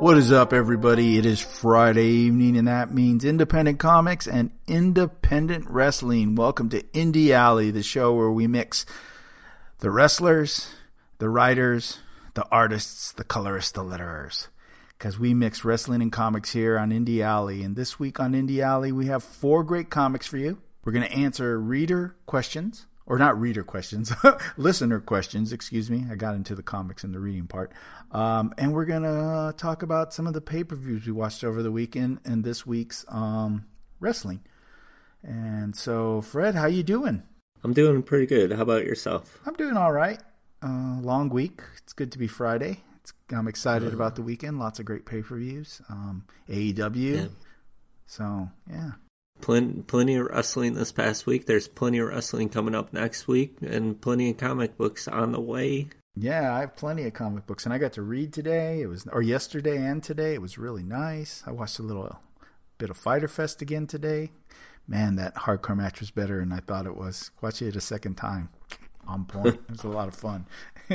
What is up, everybody? It is Friday evening, and that means independent comics and independent wrestling. Welcome to Indie Alley, the show where we mix the wrestlers, the writers, the artists, the colorists, the letterers. Because we mix wrestling and comics here on Indie Alley. And this week on Indie Alley, we have 4 great comics for you. We're going to answer reader questions. Or not reader questions, listener questions, excuse me. I got into the comics and the reading part. And we're going to talk about some of the pay-per-views we watched over the weekend and this week's wrestling. And so, Fred, how you doing? I'm doing pretty good. How about yourself? I'm doing all right. Long week. It's good to be Friday. I'm excited about the weekend. Lots of great pay-per-views. AEW. Yeah. So, yeah. Plenty of wrestling this past week. There's plenty of wrestling coming up next week, and plenty of comic books on the way. Yeah, I have plenty of comic books, and I got to read today. Yesterday and today. It was really nice. I watched a little bit of Fyter Fest again today. Man, that hardcore match was better than I thought it was. Watch it a second time. On point. It was a lot of fun.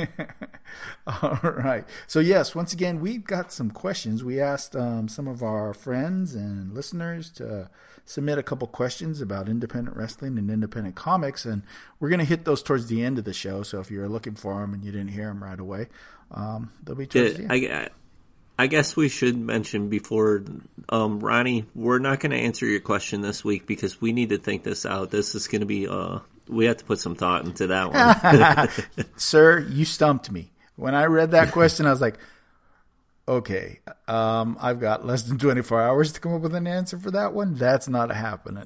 All right. So, yes, once again, we've got some questions. We asked some of our friends and listeners to submit a couple questions about independent wrestling and independent comics, and we're going to hit those towards the end of the show. So if you're looking for them and you didn't hear them right away, they'll be towards the end. I guess we should mention before, Ronnie, we're not going to answer your question this week because we need to think this out. This is going to be... we have to put some thought into that one. Sir, you stumped me. When I read that question, I was like, okay, I've got less than 24 hours to come up with an answer for that one. That's not happening.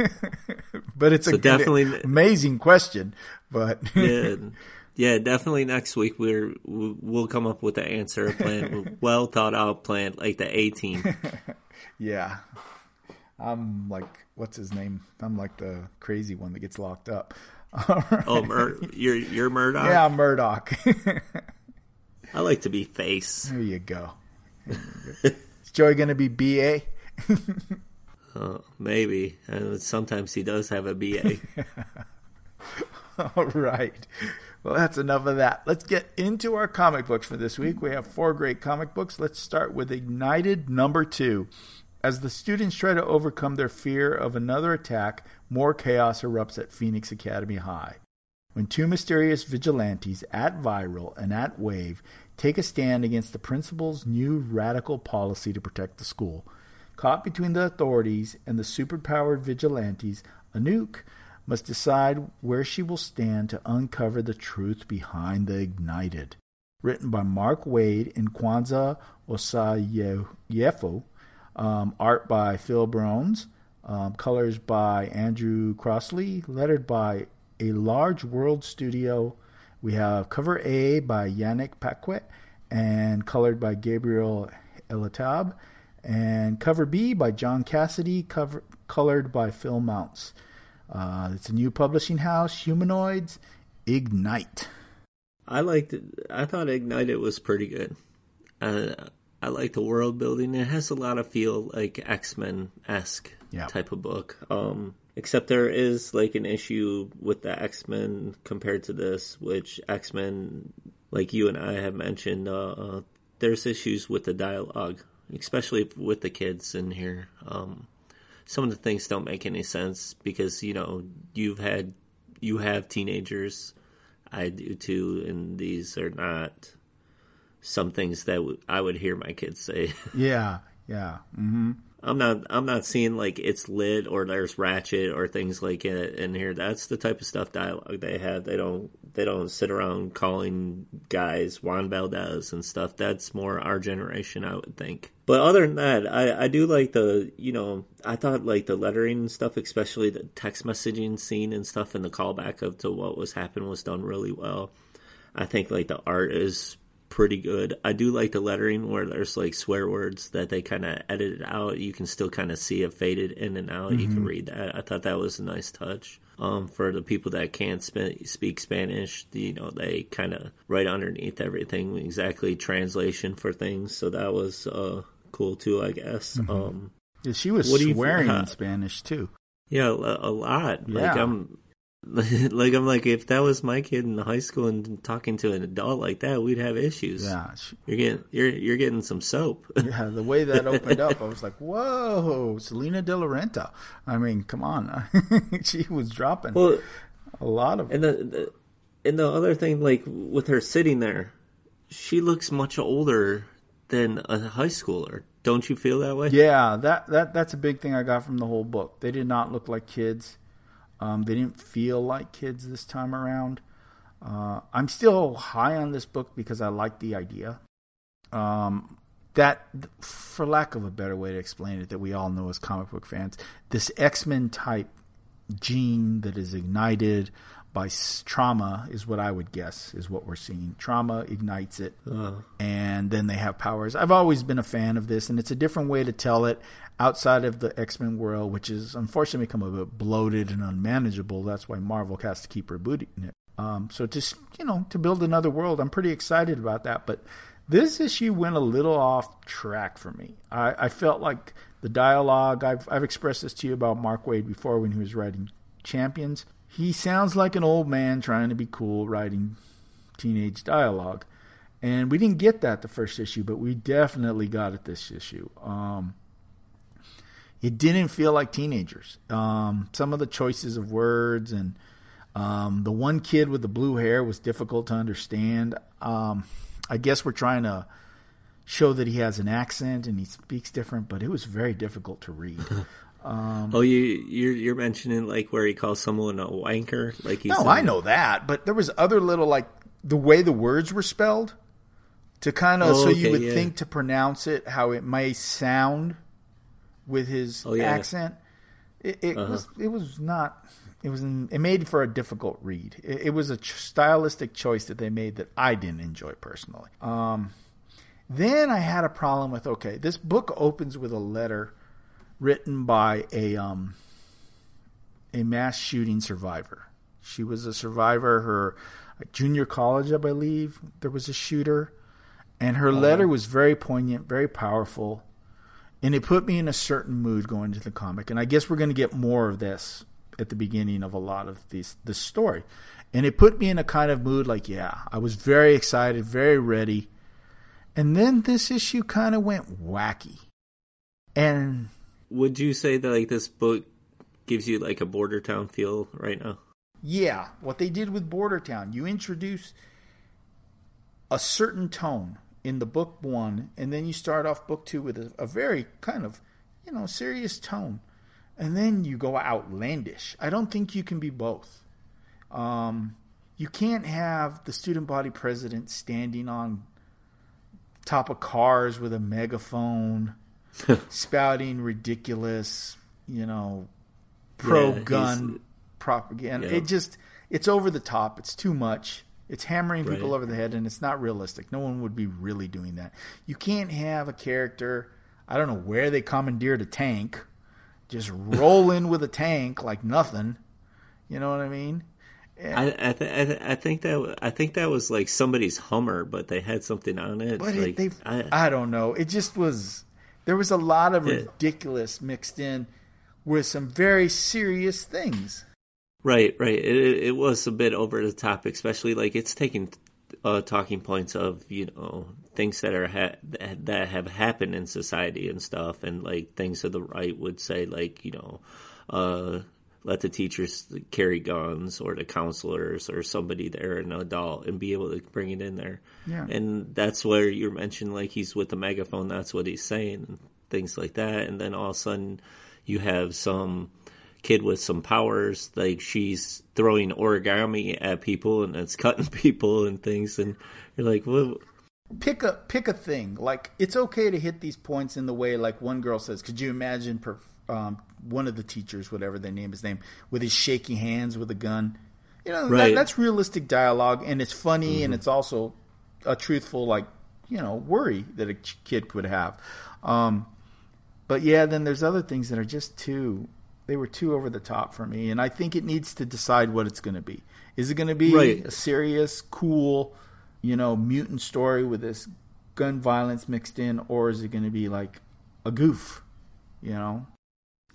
But it's definitely amazing question. But yeah, definitely next week we'll come up with the answer, a plan, well thought out plan, like the A-Team. Yeah. I'm like, what's his name? I'm like the crazy one that gets locked up. Right. Oh, you're Murdoch? Yeah, I'm Murdoch. I like to be face. There you go. Is Joey going to be BA? Maybe. Sometimes he does have a BA. All right. Well, that's enough of that. Let's get into our comic books for this week. We have 4 great comic books. Let's start with Ignited number 2. As the students try to overcome their fear of another attack, more chaos erupts at Phoenix Academy High. When 2 mysterious vigilantes, at Viral and at Wave, take a stand against the principal's new radical policy to protect the school. Caught between the authorities and the superpowered vigilantes, Anouk must decide where she will stand to uncover the truth behind the Ignited. Written by Mark Waid and Kwanzaa Osayefo. Art by Phil Brones, colors by Andrew Crossley, lettered by A Large World Studio. We have cover A by Yannick Paquet and colored by Gabriel Elatab, and cover B by John Cassidy, colored by Phil Mounts. It's a new publishing house, Humanoids, Ignite. I thought Ignited was pretty good. I like the world building. It has a lot of feel like X-Men-esque type of book. Except there is like an issue with the X-Men compared to this, which X-Men, like you and I have mentioned, there's issues with the dialogue, especially with the kids in here. Some of the things don't make any sense because, you have teenagers. I do too, and these are not... some things that I would hear my kids say. Yeah. Mm-hmm. I'm not seeing like It's Lit or there's Ratchet or things like it in here. That's the type of stuff dialogue they have. They don't sit around calling guys Juan Valdez and stuff. That's more our generation, I would think. But other than that, I do like I thought like the lettering and stuff, especially the text messaging scene and stuff and the callback to what was happening was done really well. I think like the art is pretty good. I do like the lettering where there's like swear words that they kind of edited out. You can still kind of see it faded in and out. Mm-hmm. You can read that. I thought that was a nice touch. For the people that can't speak Spanish, they kind of right underneath everything exactly translation for things. So that was cool too, I guess. Mm-hmm. Yeah, she was swearing in Spanish too. Yeah, a lot. Yeah. Like Like I'm like, if that was my kid in high school and talking to an adult like that, we'd have issues. Yeah, You're getting some soap. yeah. The way that opened up, I was like, "Whoa, Selena De Laurenta!" I mean, come on, she was dropping Well, a lot of. and the other thing, like with her sitting there, she looks much older than a high schooler. Don't you feel that way? Yeah, that's a big thing I got from the whole book. They did not look like kids. They didn't feel like kids this time around. I'm still high on this book because I like the idea. That, for lack of a better way to explain it, that we all know as comic book fans, this X-Men type gene that is ignited by trauma is what I would guess is what we're seeing. Trauma ignites it, and then they have powers. I've always been a fan of this, and it's a different way to tell it outside of the X-Men world, which is unfortunately become a bit bloated and unmanageable. That's why Marvel has to keep rebooting it. So just, to build another world, I'm pretty excited about that. But this issue went a little off track for me. I felt like the dialogue, I've expressed this to you about Mark Waid before when he was writing Champions. He sounds like an old man trying to be cool writing teenage dialogue. And we didn't get that the first issue, but we definitely got it this issue. It didn't feel like teenagers. Some of the choices of words and the one kid with the blue hair was difficult to understand. I guess we're trying to show that he has an accent and he speaks different, but it was very difficult to read. You're mentioning like where he calls someone a wanker, like he's. No, I know that, but there was other little like the way the words were spelled to kind of you would think to pronounce it how it may sound with his accent. It was not. It made for a difficult read. It was a stylistic choice that they made that I didn't enjoy personally. Then I had a problem with this book opens with a letter written by a mass shooting survivor. She was a survivor. Her junior college, I believe, there was a shooter, and her letter was very poignant, very powerful, and it put me in a certain mood going into the comic. And I guess we're going to get more of this at the beginning of a lot of this story. And it put me in a kind of mood like, I was very excited, very ready. And then this issue kind of went wacky. And would you say that like this book gives you like a Border Town feel right now? Yeah, what they did with Border Town, you introduce a certain tone in the book one, and then you start off book two with a very kind of, serious tone. And then you go outlandish. I don't think you can be both. You can't have the student body president standing on top of cars with a megaphone, spouting ridiculous, pro-gun propaganda. Yeah. It's over the top. It's too much. It's hammering people over the head, and it's not realistic. No one would be really doing that. You can't have a character, I don't know where they commandeered a tank, just roll in with a tank like nothing. You know what I mean? I think that was like somebody's Hummer, but they had something on it. But like, I don't know. It just was. There was a lot of ridiculous mixed in with some very serious things. Right. It was a bit over the top, especially like it's taking talking points of things that are that have happened in society and stuff, and like things that the right would say, like let the teachers carry guns, or the counselors, or somebody there, an adult, and be able to bring it in there. Yeah. And that's where you mentioned like he's with the megaphone. That's what he's saying, and things like that. And then all of a sudden, you have some kid with some powers, like she's throwing origami at people and it's cutting people and things, and you're like, well, pick a thing. Like, it's okay to hit these points in the way, like one girl says, could you imagine one of the teachers, whatever they name his name, with his shaky hands with a gun? That's realistic dialogue, and it's funny, and it's also a truthful, like, worry that a kid could have. But yeah, then there's other things that are just they were too over the top for me, and I think it needs to decide what it's going to be. Is it going to be a serious, cool, mutant story with this gun violence mixed in, or is it going to be like a goof,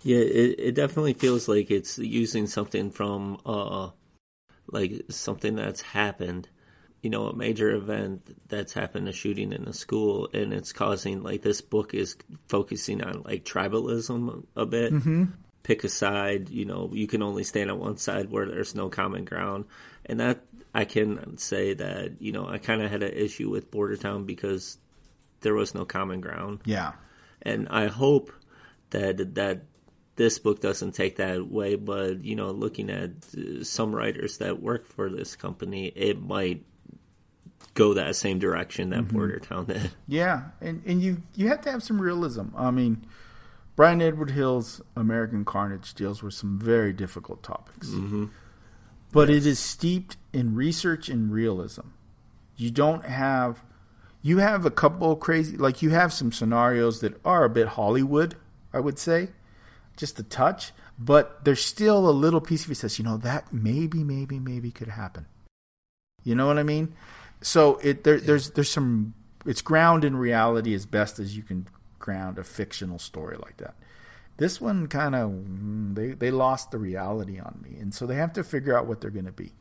Yeah, it definitely feels like it's using something from like something that's happened, a major event that's happened, a shooting in a school, and it's causing, like, this book is focusing on, like, tribalism a bit. Mm-hmm. Pick a side, you can only stand on one side where there's no common ground. And that, I can say that, I kind of had an issue with Bordertown because there was no common ground. Yeah. And I hope that this book doesn't take that way, but, looking at some writers that work for this company, it might go that same direction that Bordertown did. Yeah, and you have to have some realism. I mean, Brian Edward Hill's American Carnage deals with some very difficult topics. Mm-hmm. But it is steeped in research and realism. You have a couple of crazy, like you have some scenarios that are a bit Hollywood, I would say, just a touch, but there's still a little piece of you says, that maybe could happen. You know what I mean? So there's some, it's ground in reality as best as you can ground a fictional story like that. This one kind of, they lost the reality on me, and so they have to figure out what they're going to be.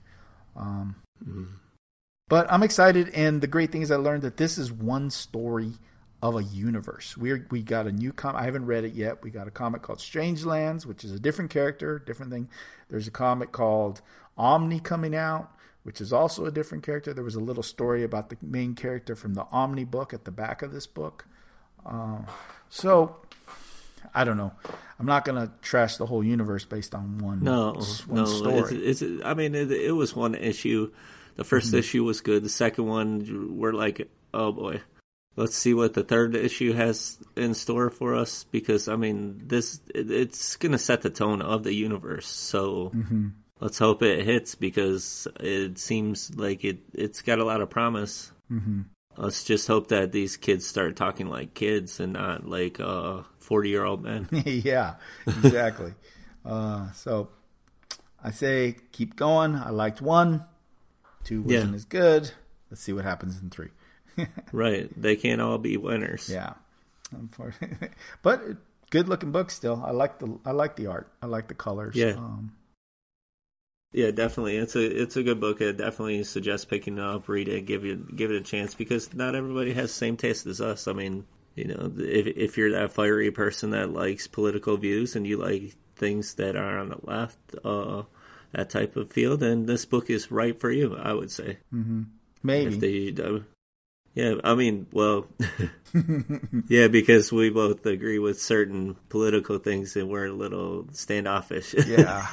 But I'm excited, and the great thing is I learned that this is one story of a universe. We got a new comic. I haven't read it yet. We got a comic called Strangelands, which is a different character, different thing. There's a comic called Omni coming out, which is also a different character. There was a little story about the main character from the Omni book at the back of this book. So I don't know. I'm not going to trash the whole universe based on one story. It was one issue. The first issue was good. The second one, we're like, oh boy, let's see what the third issue has in store for us, because it's going to set the tone of the universe. So let's hope it hits, because it seems like it's got a lot of promise. Mm-hmm. Let's just hope that these kids start talking like kids and not like 40-year-old men. Yeah, exactly. So I say keep going. I liked 1. 2 wasn't as good. Let's see what happens in 3. Right. They can't all be winners. Yeah. But good looking book still. I like the art. I like the colors. Yeah. Yeah, definitely. It's a good book. I definitely suggest picking it up, read it, give it a chance, because not everybody has the same taste as us. I mean, if you're that fiery person that likes political views and you like things that are on the left, that type of field, then this book is right for you, I would say. Mm-hmm. Maybe. Yeah, I mean, well, yeah, because we both agree with certain political things and we're a little standoffish. Yeah.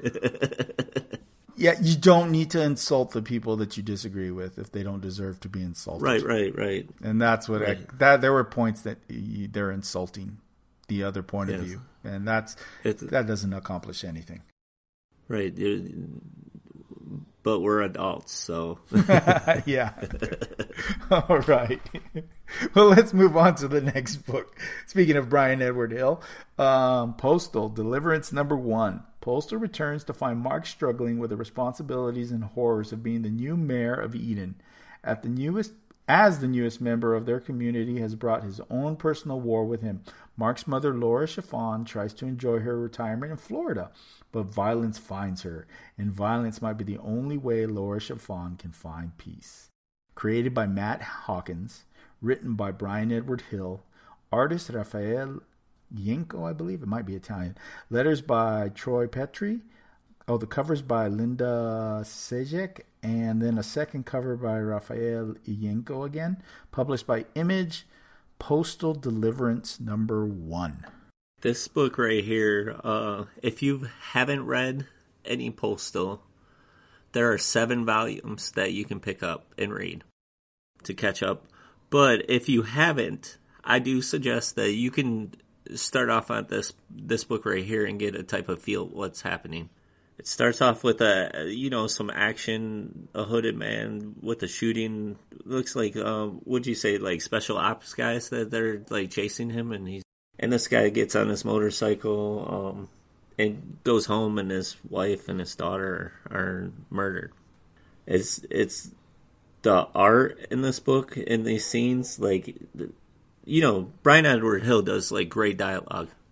Yeah, you don't need to insult the people that you disagree with if they don't deserve to be insulted. Right. And that's what there were points that they're insulting the other point of view, and that doesn't accomplish anything. Right. But we're adults, so. Yeah. All right. Well, let's move on to the next book. Speaking of Brian Edward Hill, Postal, Deliverance #1. Postal returns to find Mark struggling with the responsibilities and horrors of being the new mayor of Eden. As the newest member of their community has brought his own personal war with him. Mark's mother, Laura Chiffon, tries to enjoy her retirement in Florida, but violence finds her, and violence might be the only way Laura Chiffon can find peace. Created by Matt Hawkins, written by Brian Edward Hill, artist Rafael Yenko, I believe, it might be Italian, letters by Troy Petrie, the covers by Linda Sejek, and then a second cover by Rafael Yenko again, published by Image, Postal Deliverance #1. This book right here, if you haven't read any Postal, there are 7 volumes that you can pick up and read to catch up. But if you haven't, I do suggest that you can start off on this book right here and get a type of feel of what's happening. It starts off with some action, a hooded man with a shooting. Looks like, would you say, like special ops guys that they're like chasing him, and this guy gets on his motorcycle, and goes home, and his wife and his daughter are murdered. It's the art in this book, in these scenes, like, Brian Edward Hill does like great dialogue.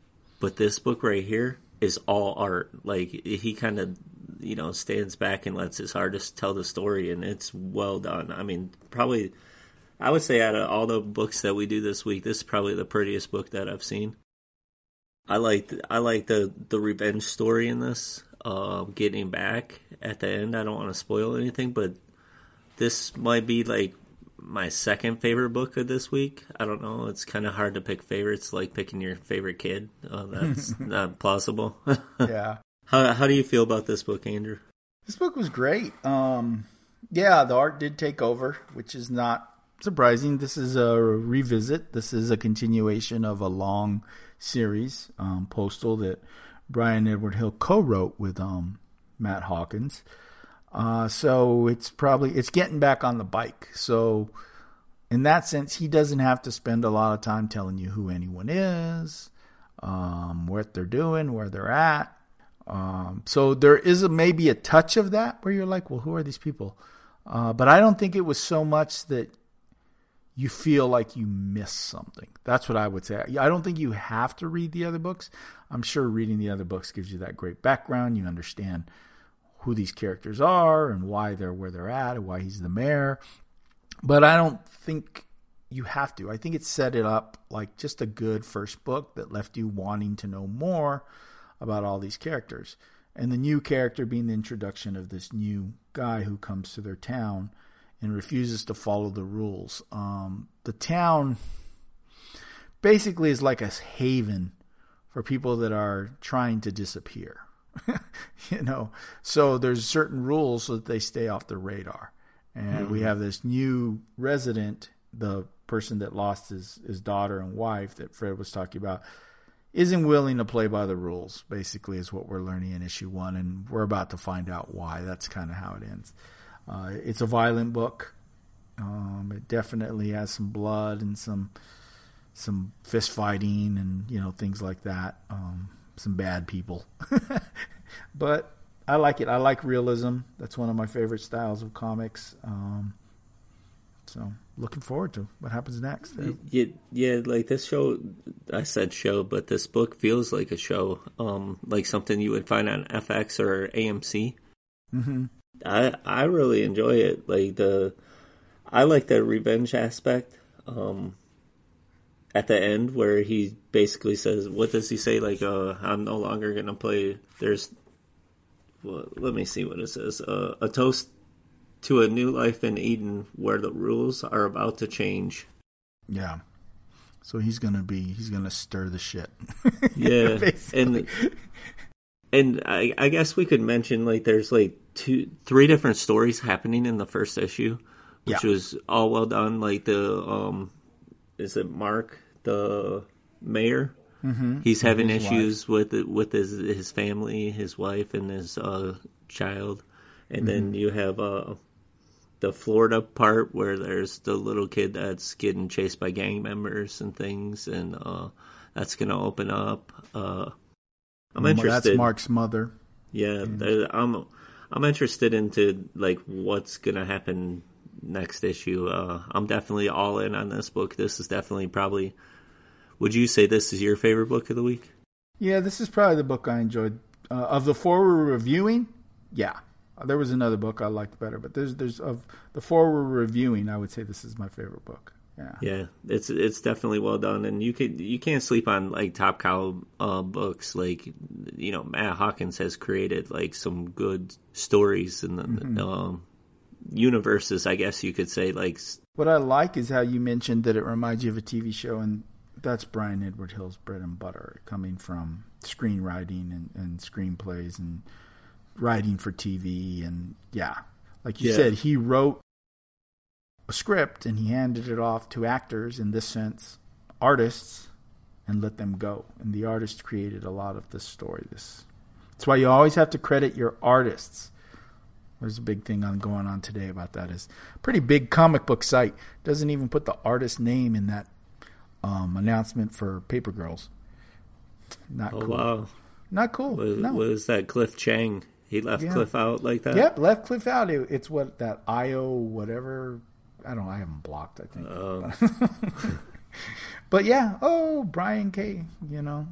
but this book right here is all art. Like he kind of stands back and lets his artist tell the story, and it's well done. I mean, probably I would say out of all the books that we do this week, this is probably the prettiest book that I've seen. I like the revenge story in this, getting back at the end. I don't want to spoil anything, but this might be like my second favorite book of this week. I don't know. It's kind of hard to pick favorites, like picking your favorite kid. That's not plausible. Yeah. How do you feel about this book, Andrew? This book was great. Yeah, the art did take over, which is not surprising. This is a revisit. This is a continuation of a long series, Postal, that Brian Edward Hill co-wrote with Matt Hawkins. So it's getting back on the bike. So in that sense, he doesn't have to spend a lot of time telling you who anyone is, what they're doing, where they're at. So there is maybe a touch of that where you're like, well, who are these people? But I don't think it was so much that you feel like you missed something. That's what I would say. I don't think you have to read the other books. I'm sure reading the other books gives you that great background. You understand who these characters are and why they're where they're at and why he's the mayor. But I don't think you have to. I think it set it up like just a good first book that left you wanting to know more about all these characters. And the new character being the introduction of this new guy who comes to their town and refuses to follow the rules. The town basically is like a haven for people that are trying to disappear. So there's certain rules so that they stay off the radar. And we have this new resident, the person that lost his daughter and wife that Fred was talking about, isn't willing to play by the rules, basically, is what we're learning in issue 1. And we're about to find out why. That's kind of how it ends. It's a violent book. It definitely has some blood and some fist fighting and, things like that. Some bad people. But I like it. I like realism. That's one of my favorite styles of comics. So looking forward to what happens next. Yeah, like this show, I said show, but this book feels like a show, like something you would find on FX or AMC. Mm-hmm. I really enjoy it. I like the revenge aspect. At the end, where he basically says, "What does he say? Like, I'm no longer gonna play." Let me see what it says. A toast to a new life in Eden, where the rules are about to change. Yeah. So he's gonna stir the shit. Yeah, and I guess we could mention there's 3 different stories happening in the first issue, which was all well done. Like is it Mark, the mayor? Mm-hmm. He's having issues with his family, his wife, and his child. And then you have the Florida part where there's the little kid that's getting chased by gang members and things, and that's going to open up. I'm interested. That's Mark's mother. Yeah, I'm interested into what's going to happen next issue. I'm definitely all in on this book. This is definitely probably. Would you say this is your favorite book of the week? Yeah, this is probably the book I enjoyed. Of the 4 we're reviewing, yeah. There was another book I liked better, but there's of the 4 we're reviewing, I would say this is my favorite book. Yeah. Yeah, it's definitely well done, and you can't sleep on Top Cow books. Matt Hawkins has created some good stories in the universes, I guess you could say. What I like is how you mentioned that it reminds you of a TV show, and that's Brian Edward Hill's bread and butter, coming from screenwriting and screenplays and writing for TV. And like you said, he wrote a script and he handed it off to actors, in this sense, artists, and let them go. And the artist created a lot of this story. That's why you always have to credit your artists. There's a big thing going on today about that. Is a pretty big comic book site doesn't even put the artist name in that announcement for Paper Girls. Not cool. Wow. Not cool. Was that Cliff Chang? He left Cliff out like that? Yep, left Cliff out. It's what that IO whatever. I haven't blocked, I think. But yeah, Brian K.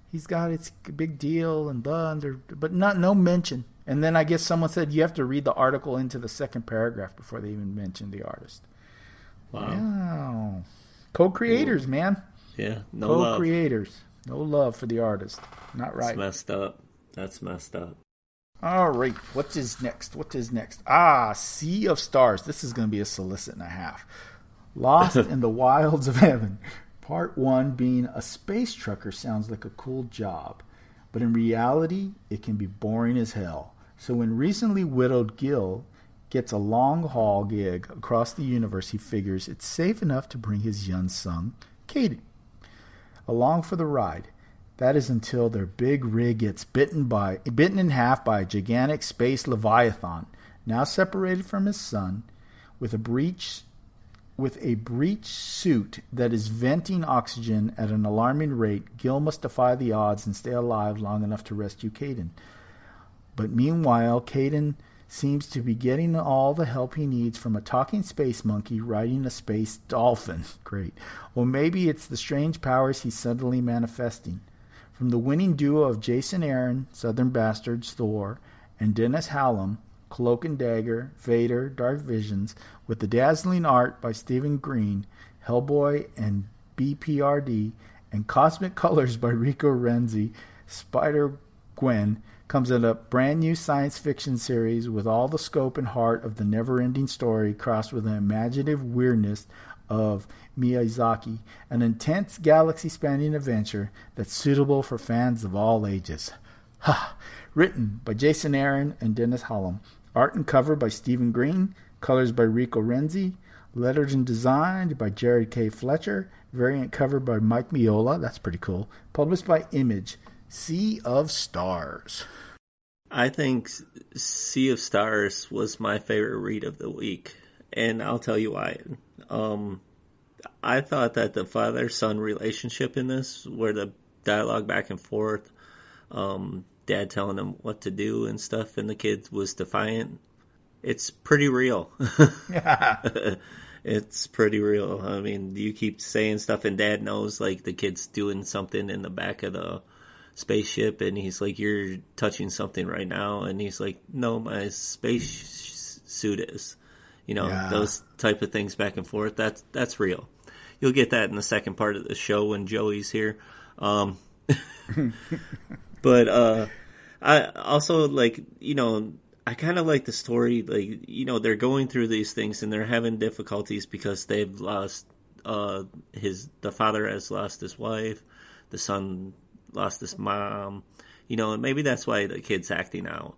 he's got it's a big deal and blah, but no mention. And then I guess someone said you have to read the article into the second paragraph before they even mention the artist. Wow. Co-creators, man. Yeah, no co-creators. No love for the artist. Not right. That's messed up. All right. What is next? Sea of Stars. This is going to be a solicit and a half. Lost in the Wilds of Heaven. Part 1 being a space trucker sounds like a cool job. But in reality, it can be boring as hell. So when recently widowed Gil gets a long-haul gig across the universe, he figures it's safe enough to bring his young son, Caden, along for the ride. That is until their big rig gets bitten in half by a gigantic space leviathan, now separated from his son, with a breech suit that is venting oxygen at an alarming rate. Gil must defy the odds and stay alive long enough to rescue Caden. But meanwhile, Caden seems to be getting all the help he needs from a talking space monkey riding a space dolphin. Great. Or maybe it's the strange powers he's suddenly manifesting. From the winning duo of Jason Aaron, Southern Bastards, Thor, and Dennis Hallam, Cloak and Dagger, Vader, Dark Visions, with the dazzling art by Stephen Green, Hellboy and BPRD, and cosmic colors by Rico Renzi, Spider-Gwen, comes in a brand new science fiction series with all the scope and heart of the never-ending story crossed with the imaginative weirdness of Miyazaki, an intense galaxy-spanning adventure that's suitable for fans of all ages. Written by Jason Aaron and Dennis Hallam. Art and cover by Stephen Green. Colors by Rico Renzi. Lettered and designed by Jared K. Fletcher. Variant cover by Mike Miola. That's pretty cool. Published by Image. Sea of Stars. I think Sea of Stars was my favorite read of the week, and I'll tell you why. I thought that the father-son relationship in this, where the dialogue back and forth, dad telling him what to do and stuff, and the kid was defiant, it's pretty real. Yeah. It's pretty real. I mean, you keep saying stuff, and dad knows, like, the kid's doing something in the back of the spaceship, and he's like, you're touching something right now, and he's like, no, my space suit is. Those type of things back and forth, that's real. You'll get that in the second part of the show when Joey's here. But I also, like, I kind of like the story, like, they're going through these things and they're having difficulties because they've lost the father has lost his wife, the son lost his mom, and maybe that's why the kid's acting out.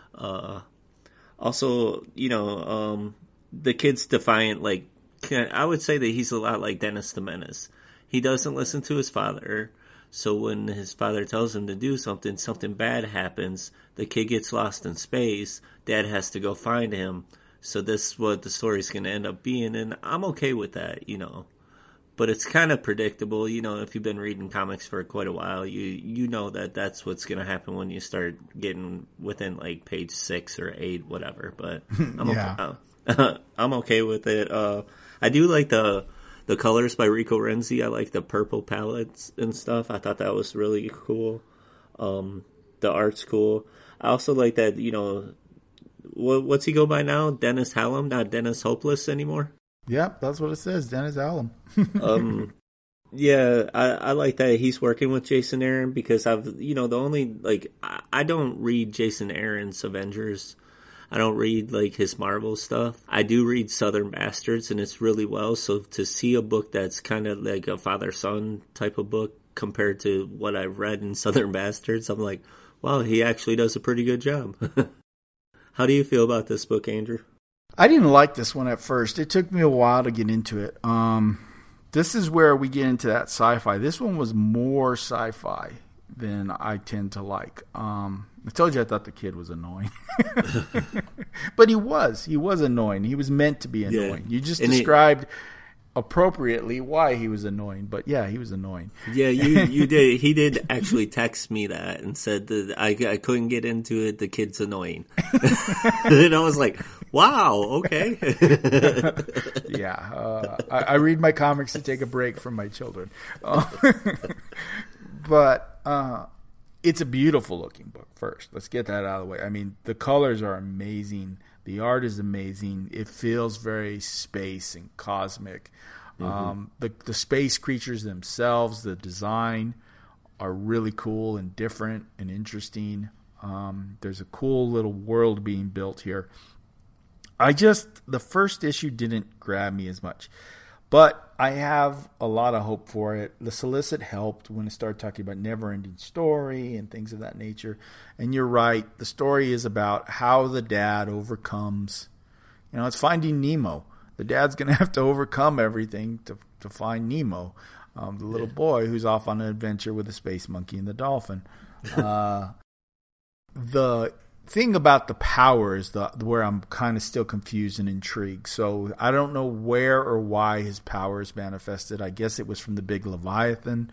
Also, the kid's defiant. Like, I would say that he's a lot like Dennis the Menace. He doesn't listen to his father, so when his father tells him to do something, something bad happens. The kid gets lost in space. Dad has to go find him. So this is what the story's going to end up being, and I'm okay with that, But it's kind of predictable, if you've been reading comics for quite a while, you know that that's what's going to happen when you start getting within, like, page 6 or 8, whatever. But I'm okay with it. I do like the colors by Rico Renzi. I like the purple palettes and stuff. I thought that was really cool. The art's cool. I also like that, what's he go by now? Dennis Hallam, not Dennis Hopeless anymore? Yep, that's what it says, Dennis Hallam. Yeah, I like that he's working with Jason Aaron because I don't read Jason Aaron's Avengers. I don't read, like, his Marvel stuff. I do read Southern Bastards, and it's really well. So to see a book that's kind of like a father-son type of book compared to what I've read in Southern Bastards, I'm like, wow, he actually does a pretty good job. How do you feel about this book, Andrew? I didn't like this one at first. It took me a while to get into it. This is where we get into that sci-fi. This one was more sci-fi than I tend to like. I told you I thought the kid was annoying. But he was annoying. He was meant to be annoying. Yeah. You just described appropriately why he was annoying. But yeah, he was annoying. Yeah, you did. He did actually text me that and said that I couldn't get into it. The kid's annoying. And I was like, wow, okay. Yeah, I read my comics to take a break from my children. But it's a beautiful looking book first. Let's get that out of the way. I mean, the colors are amazing. The art is amazing. It feels very space and cosmic. The space creatures themselves, the design are really cool and different and interesting. There's a cool little world being built here. The first issue didn't grab me as much, but I have a lot of hope for it. The solicit helped when it started talking about never-ending story and things of that nature. And you're right, the story is about how the dad overcomes. It's Finding Nemo. The dad's going to have to overcome everything to find Nemo, the little boy who's off on an adventure with the space monkey and the dolphin. The thing about the power is where I'm kind of still confused and intrigued. So I don't know where or why his power is manifested. I guess it was from the big Leviathan.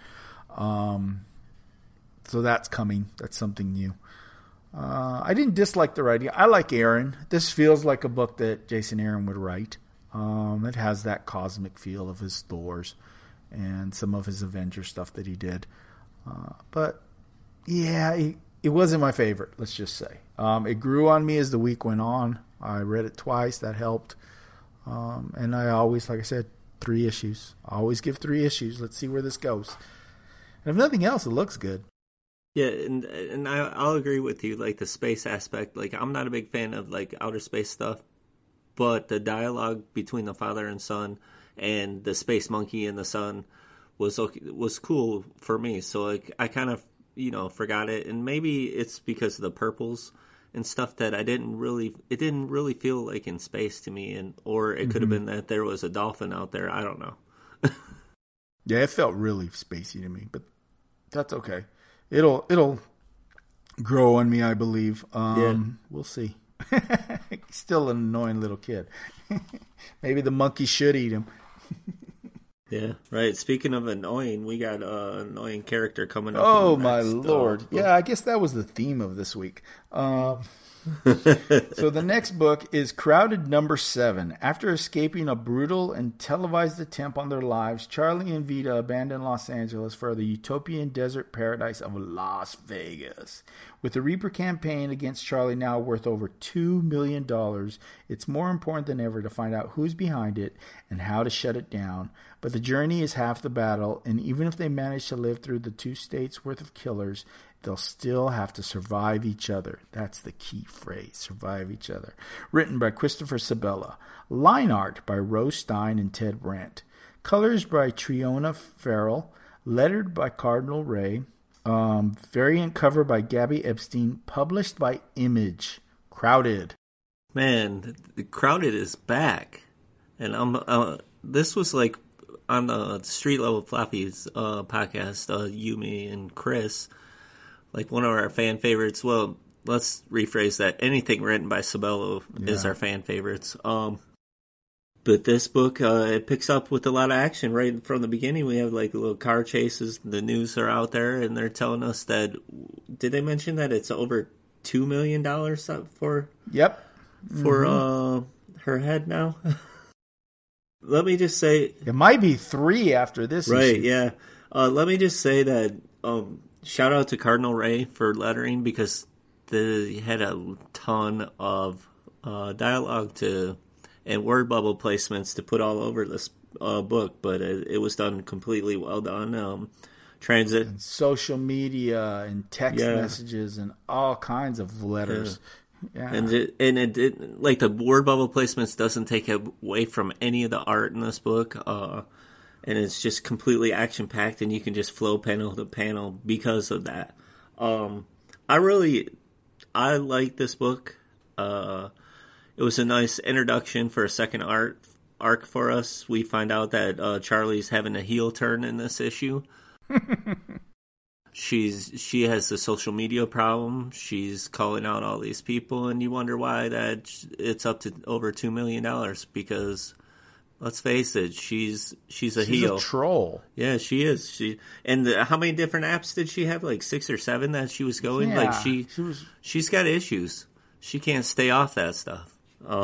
So that's coming. That's something new. I didn't dislike the writing. I like Aaron. This feels like a book that Jason Aaron would write. It has that cosmic feel of his Thors and some of his Avenger stuff that he did. But yeah, it wasn't my favorite, let's just say. It grew on me as the week went on. I read it twice. That helped. And I always, like I said, 3 issues. I always give 3 issues. Let's see where this goes. And if nothing else, it looks good. Yeah, and I'll agree with you. Like the space aspect, like I'm not a big fan of like outer space stuff, but the dialogue between the father and son and the space monkey and the son was cool for me. So like I kind of forgot it, and maybe it's because of the purples and stuff that it didn't really feel like in space to me, or it could have been that there was a dolphin out there. I don't know. Yeah, it felt really spacey to me, but that's okay. It'll grow on me, I believe. We'll see. Still an annoying little kid. Maybe the monkey should eat him. Yeah, right. Speaking of annoying, we got an annoying character coming up. Oh, my Lord. Yeah, I guess that was the theme of this week. So the next book is Crowded Number 7. After escaping a brutal and televised attempt on their lives, Charlie and Vita abandon Los Angeles for the utopian desert paradise of Las Vegas. With the Reaper campaign against Charlie now worth over $2 million, it's more important than ever to find out who's behind it and how to shut it down. But the journey is half the battle, and even if they manage to live through the 2 states worth of killers, they'll still have to survive each other. That's the key phrase, survive each other. Written by Christopher Sabella. Line art by Rose Stein and Ted Brandt. Colors by Triona Farrell. Lettered by Cardinal Ray. Variant cover by Gabby Epstein. Published by Image. Crowded. Man, Crowded is back. And this was like on the Street Level Floppies podcast, Yumi and Chris, like one of our fan favorites. Well, let's rephrase that. Anything written by Sabella is our fan favorites. But this book, it picks up with a lot of action right from the beginning. We have like little car chases. The news are out there, and they're telling us that. Did they mention that it's over $2 million for? Yep. For her head now. Let me just say, it might be 3 after this. Right? issue. Yeah. Let me just say that. Shout out to Cardinal Ray for lettering, because they had a ton of dialogue and word bubble placements to put all over this book, but it was done completely well done. Transit, and social media, and text messages, and all kinds of letters. Yeah. And it like the word bubble placements doesn't take away from any of the art in this book. And it's just completely action packed, and you can just flow panel to panel because of that. I like this book. It was a nice introduction for a second arc for us. We find out that Charlie's having a heel turn in this issue. She has a social media problem. She's calling out all these people, and you wonder why that it's up to over $2 million, because let's face it, she's a heel. She's a troll. Yeah, she is. How many different apps did she have? Like 6 or 7 that she was going. Yeah, like she's got issues. She can't stay off that stuff.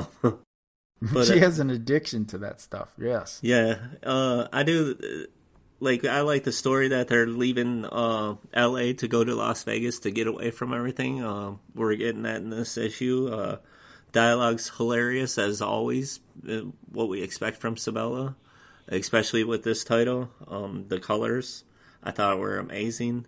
But she has an addiction to that stuff. Yes. Yeah, I do. like I like the story that they're leaving L.A. to go to Las Vegas to get away from everything. We're getting that in this issue. Dialogue's hilarious as always. What we expect from Sabella, especially with this title. The colors I thought were amazing.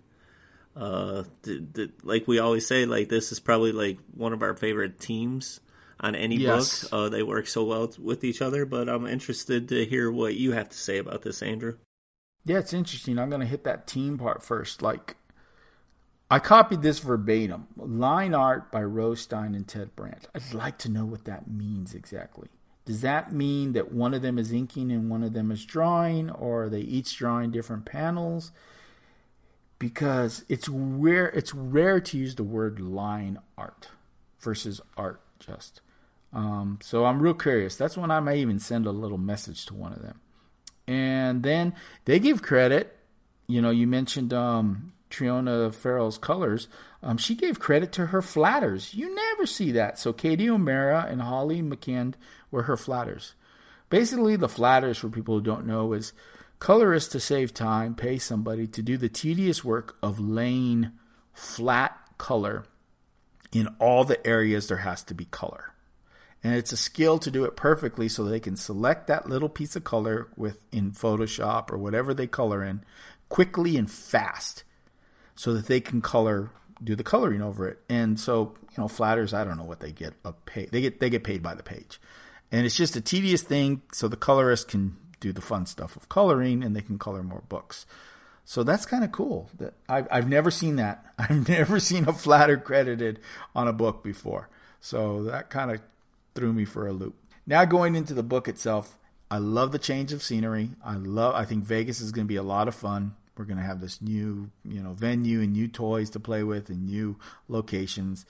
Like we always say, like this is probably like one of our favorite teams on any book. They work so well with each other. But I'm interested to hear what you have to say about this, Andrew. Yeah, it's interesting. I'm going to hit that team part first. Like, I copied this verbatim. Line art by Rose Stein and Ted Brandt. I'd like to know what that means exactly. Does that mean that one of them is inking and one of them is drawing, or are they each drawing different panels? Because it's rare to use the word line art versus art just. So I'm real curious. That's when I may even send a little message to one of them. And then they give credit. You know, you mentioned Triona Farrell's colors. She gave credit to her flatters. You never see that. So Katie O'Mara and Holly McKend were her flatters. Basically, the flatters, for people who don't know, is colorists, to save time, pay somebody to do the tedious work of laying flat color in all the areas there has to be color. And it's a skill to do it perfectly so they can select that little piece of color in Photoshop or whatever they color in quickly and fast so that they can do the coloring over it. And so, you know, flatters, I don't know what they get paid. They get paid by the page. And it's just a tedious thing so the colorist can do the fun stuff of coloring and they can color more books. So that's kind of cool. That I've never seen that. I've never seen a flatter credited on a book before. So that kind of threw me for a loop. Now going into the book itself, I love the change of scenery. I think Vegas is going to be a lot of fun. We're going to have this new, venue and new toys to play with and new locations.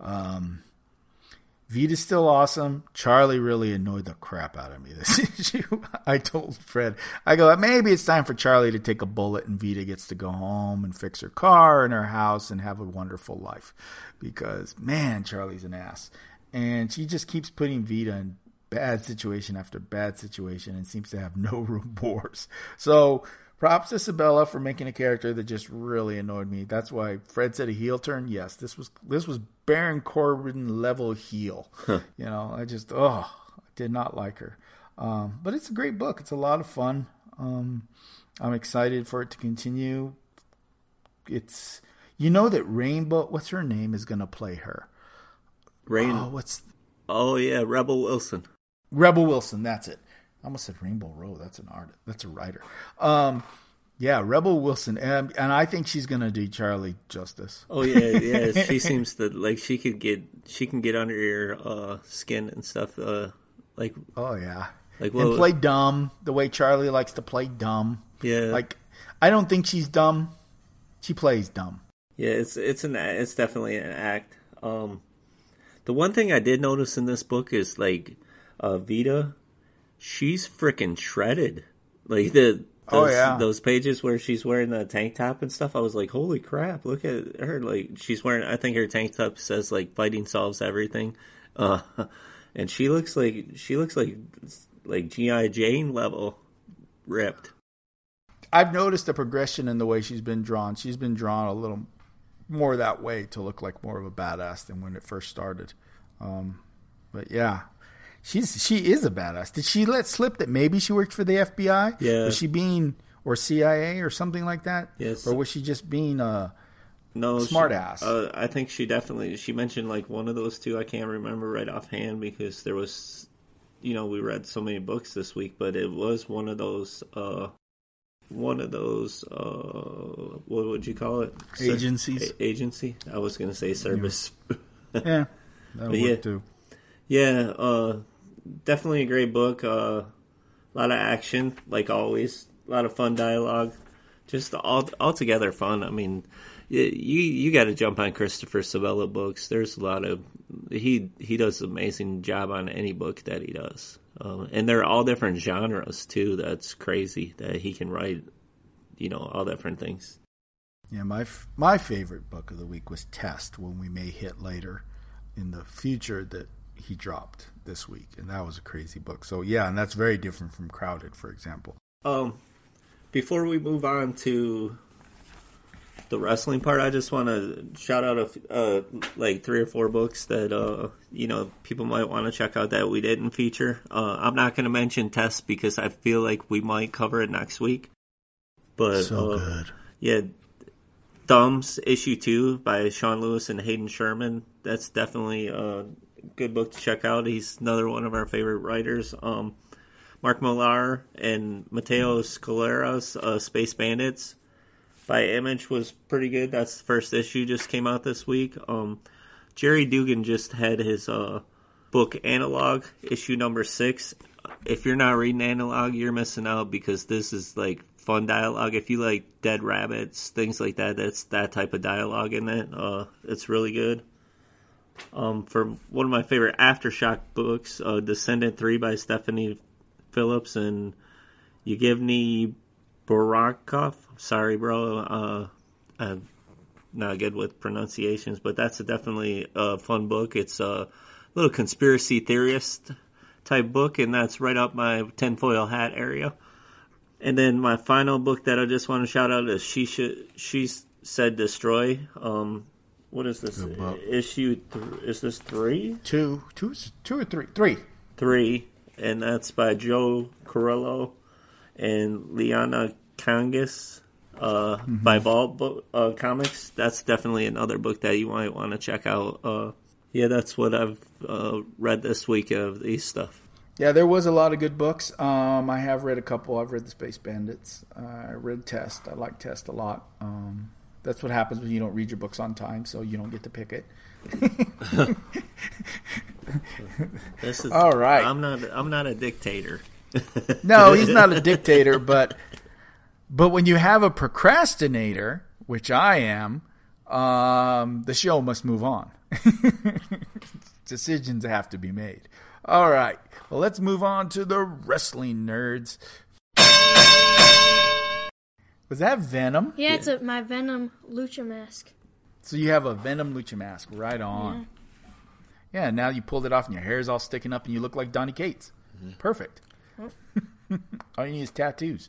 Vita's still awesome. Charlie really annoyed the crap out of me this issue. I told Fred, I go, maybe it's time for Charlie to take a bullet and Vita gets to go home and fix her car and her house and have a wonderful life. Because, man, Charlie's an ass. And she just keeps putting Vita in bad situation after bad situation and seems to have no remorse. So props to Sabella for making a character that just really annoyed me. That's why Fred said a heel turn. Yes, this was Baron Corbin level heel. Huh. I just did not like her. But it's a great book. It's a lot of fun. I'm excited for it to continue. It's that Rainbow, what's her name, is going to play her. Rebel Wilson. Rebel Wilson, that's it. I almost said Rainbow Row. That's an artist. That's a writer. Rebel Wilson, and I think she's gonna do Charlie justice. Oh yeah. She seems to like she can get under your skin and stuff. And play dumb the way Charlie likes to play dumb. Yeah, like I don't think she's dumb. She plays dumb. Yeah, it's definitely an act. The one thing I did notice in this book is like Vita, she's freaking shredded. Like those pages where she's wearing the tank top and stuff. I was like, holy crap! Look at her. Like she's wearing. I think her tank top says like "fighting solves everything," and she looks like G.I. Jane level ripped. I've noticed a progression in the way she's been drawn. She's been drawn a little more that way to look like more of a badass than when it first started. But yeah, she is a badass. Did she let slip that maybe she worked for the FBI? Yeah. Was she being, or CIA or something like that? Yes. Or was she just being a smart ass? I think she mentioned like one of those two. I can't remember right offhand because there was, we read so many books this week, but it was one of those, what would you call it? Agencies. Agency. I was going to say service. Yeah. That'll work too. Yeah. Definitely a great book. A lot of action, like always. A lot of fun dialogue. Just altogether fun. I mean, you got to jump on Christopher Sabella books. There's a lot of he does an amazing job on any book that he does. And they're all different genres too. That's crazy that he can write, all different things. Yeah, my favorite book of the week was Test, when we may hit later in the future, that he dropped this week, and that was a crazy book. So yeah, and that's very different from Crowded, for example. Before we move on to the wrestling part, I just want to shout out like 3 or 4 books that people might want to check out that we didn't feature. I'm not going to mention Test because I feel like we might cover it next week. But so good. Yeah, Thumbs issue 2 by Sean Lewis and Hayden Sherman. That's definitely a good book to check out. He's another one of our favorite writers. Mark Millar and Mateo Scalera's Space Bandits by Image was pretty good. That's the first issue, just came out this week. Jerry Dugan just had his book Analog, issue number 6. If you're not reading Analog, you're missing out because this is like fun dialogue. If you like Dead Rabbits, things like that, that's that type of dialogue in it. It's really good. For one of my favorite Aftershock books, Descendant 3 by Stephanie Phillips and Yevgeny Barakov. Sorry, bro. I'm not good with pronunciations, but that's definitely a fun book. It's a little conspiracy theorist type book, and that's right up my tinfoil hat area. And then my final book that I just want to shout out is She Said Destroy. What is this? Issue is this 3? Two or three? 3. 3, and that's by Joe Carrillo and Liana Kangas by Vault Comics. That's definitely another book that you might want to check out. That's what I've read this week of these stuff. Yeah, there was a lot of good books. I have read a couple. I've read The Space Bandits. I read Test. I like Test a lot. That's what happens when you don't read your books on time, so you don't get to pick it. This is, all right. I'm not a dictator. No, he's not a dictator, but when you have a procrastinator, which I am, the show must move on. Decisions have to be made. All right. Well, let's move on to the wrestling nerds. Was that Venom? Yeah, it's my Venom Lucha mask. So you have a Venom Lucha mask. Right on. Yeah, now you pulled it off and your hair's all sticking up and you look like Donnie Cates. Mm-hmm. Perfect. All you need is tattoos.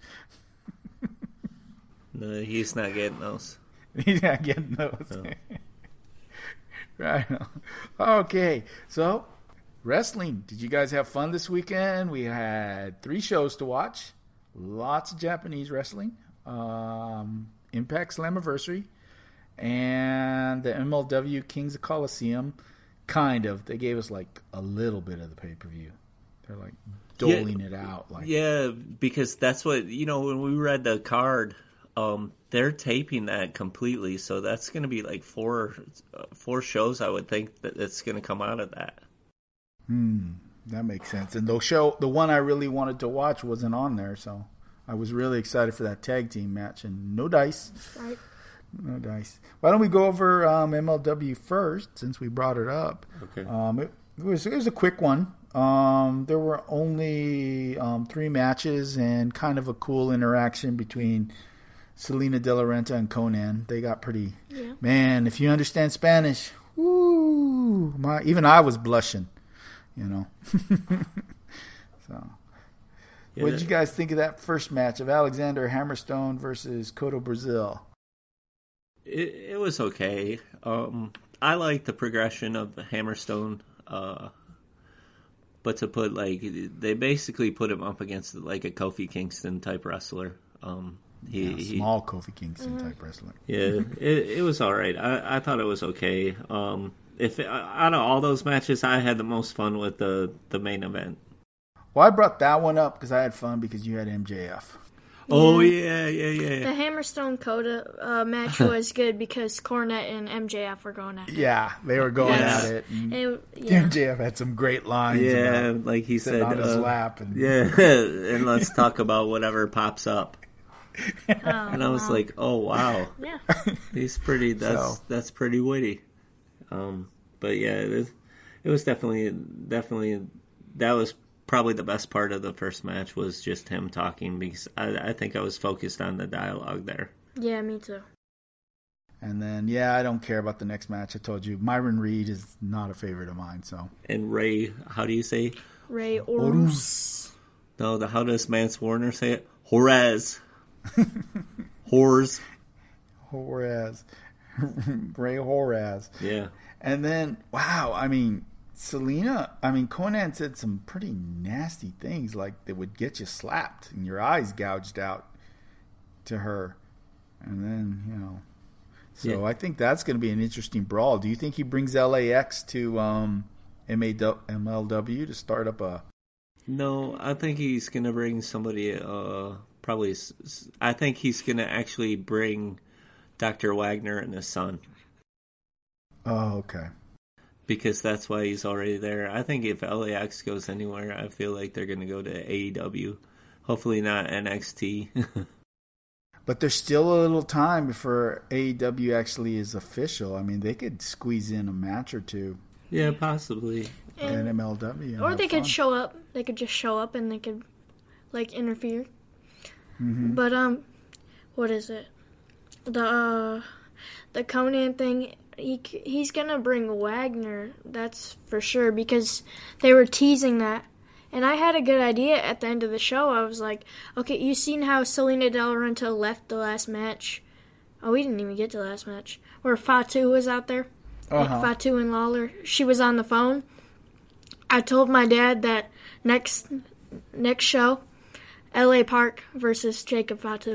No, he's not getting those. He's not getting those. No. Right on. Okay, so wrestling. Did you guys have fun this weekend? We had 3 shows to watch. Lots of Japanese wrestling. Impact Slammiversary and the MLW Kings of Colosseum. Kind of. They gave us like a little bit of the pay-per-view. They're like doling it out. Like, yeah, because that's what, when we read the card, they're taping that completely. So that's going to be like four shows, I would think, that it's going to come out of that. That makes sense. And the one I really wanted to watch wasn't on there, so I was really excited for that tag team match, and no dice. Right. No dice. Why don't we go over MLW first, since we brought it up? Okay. It was a quick one. There were only 3 matches and kind of a cool interaction between Selena De La Renta and Conan. They got pretty... Yeah. Man, if you understand Spanish, woo! Even I was blushing, So... Yeah, what did you guys think of that first match of Alexander Hammerstone versus Cotto Brazil? It was okay. I like the progression of Hammerstone, but to put they basically put him up against like a Kofi Kingston type wrestler. Small Kofi Kingston type wrestler. Yeah, it was all right. I thought it was okay. If out of all those matches, I had the most fun with the main event. Well, I brought that one up because I had fun because you had MJF. Oh, yeah. The Hammerstone Coda match was good because Cornette and MJF were going at it. Yeah, they were going at it. MJF had some great lines. Yeah, like he said. On his lap. And let's talk about whatever pops up. And I was like, oh, wow. Yeah. He's pretty, that's pretty witty. But yeah, it was definitely, that was probably the best part of the first match was just him talking because I think I was focused on the dialogue there. Yeah, me too. And then, I don't care about the next match. I told you, Myron Reed is not a favorite of mine. So. And Ray, how do you say? Ray Oruz. No, how does Mance Warner say it? Horez. Whores. Horaz. Ray Horaz. Yeah. And then, wow, I mean, Conan said some pretty nasty things, like that would get you slapped and your eyes gouged out to her. And then, so I think that's going to be an interesting brawl. Do you think he brings LAX to MLW to start up a... No, I think he's going to bring somebody, probably, I think he's going to actually bring Dr. Wagner and his son. Oh, okay. Because that's why he's already there. I think if LAX goes anywhere, I feel like they're going to go to AEW. Hopefully not NXT. But there's still a little time before AEW actually is official. I mean, they could squeeze in a match or two. Yeah, possibly. At MLW. Or they could show up. They could just show up and they could, like, interfere. Mm-hmm. But, what is it? The Conan thing, he's gonna bring Wagner, that's for sure, because they were teasing that. And I had a good idea at the end of the show. I was like, okay, you seen how Selena Del Renta left the last match? Oh, we didn't even get to the last match. Where Fatu was out there. Fatu and Lawler. She was on the phone. I told my dad that next show, LA Park versus Jacob Fatu.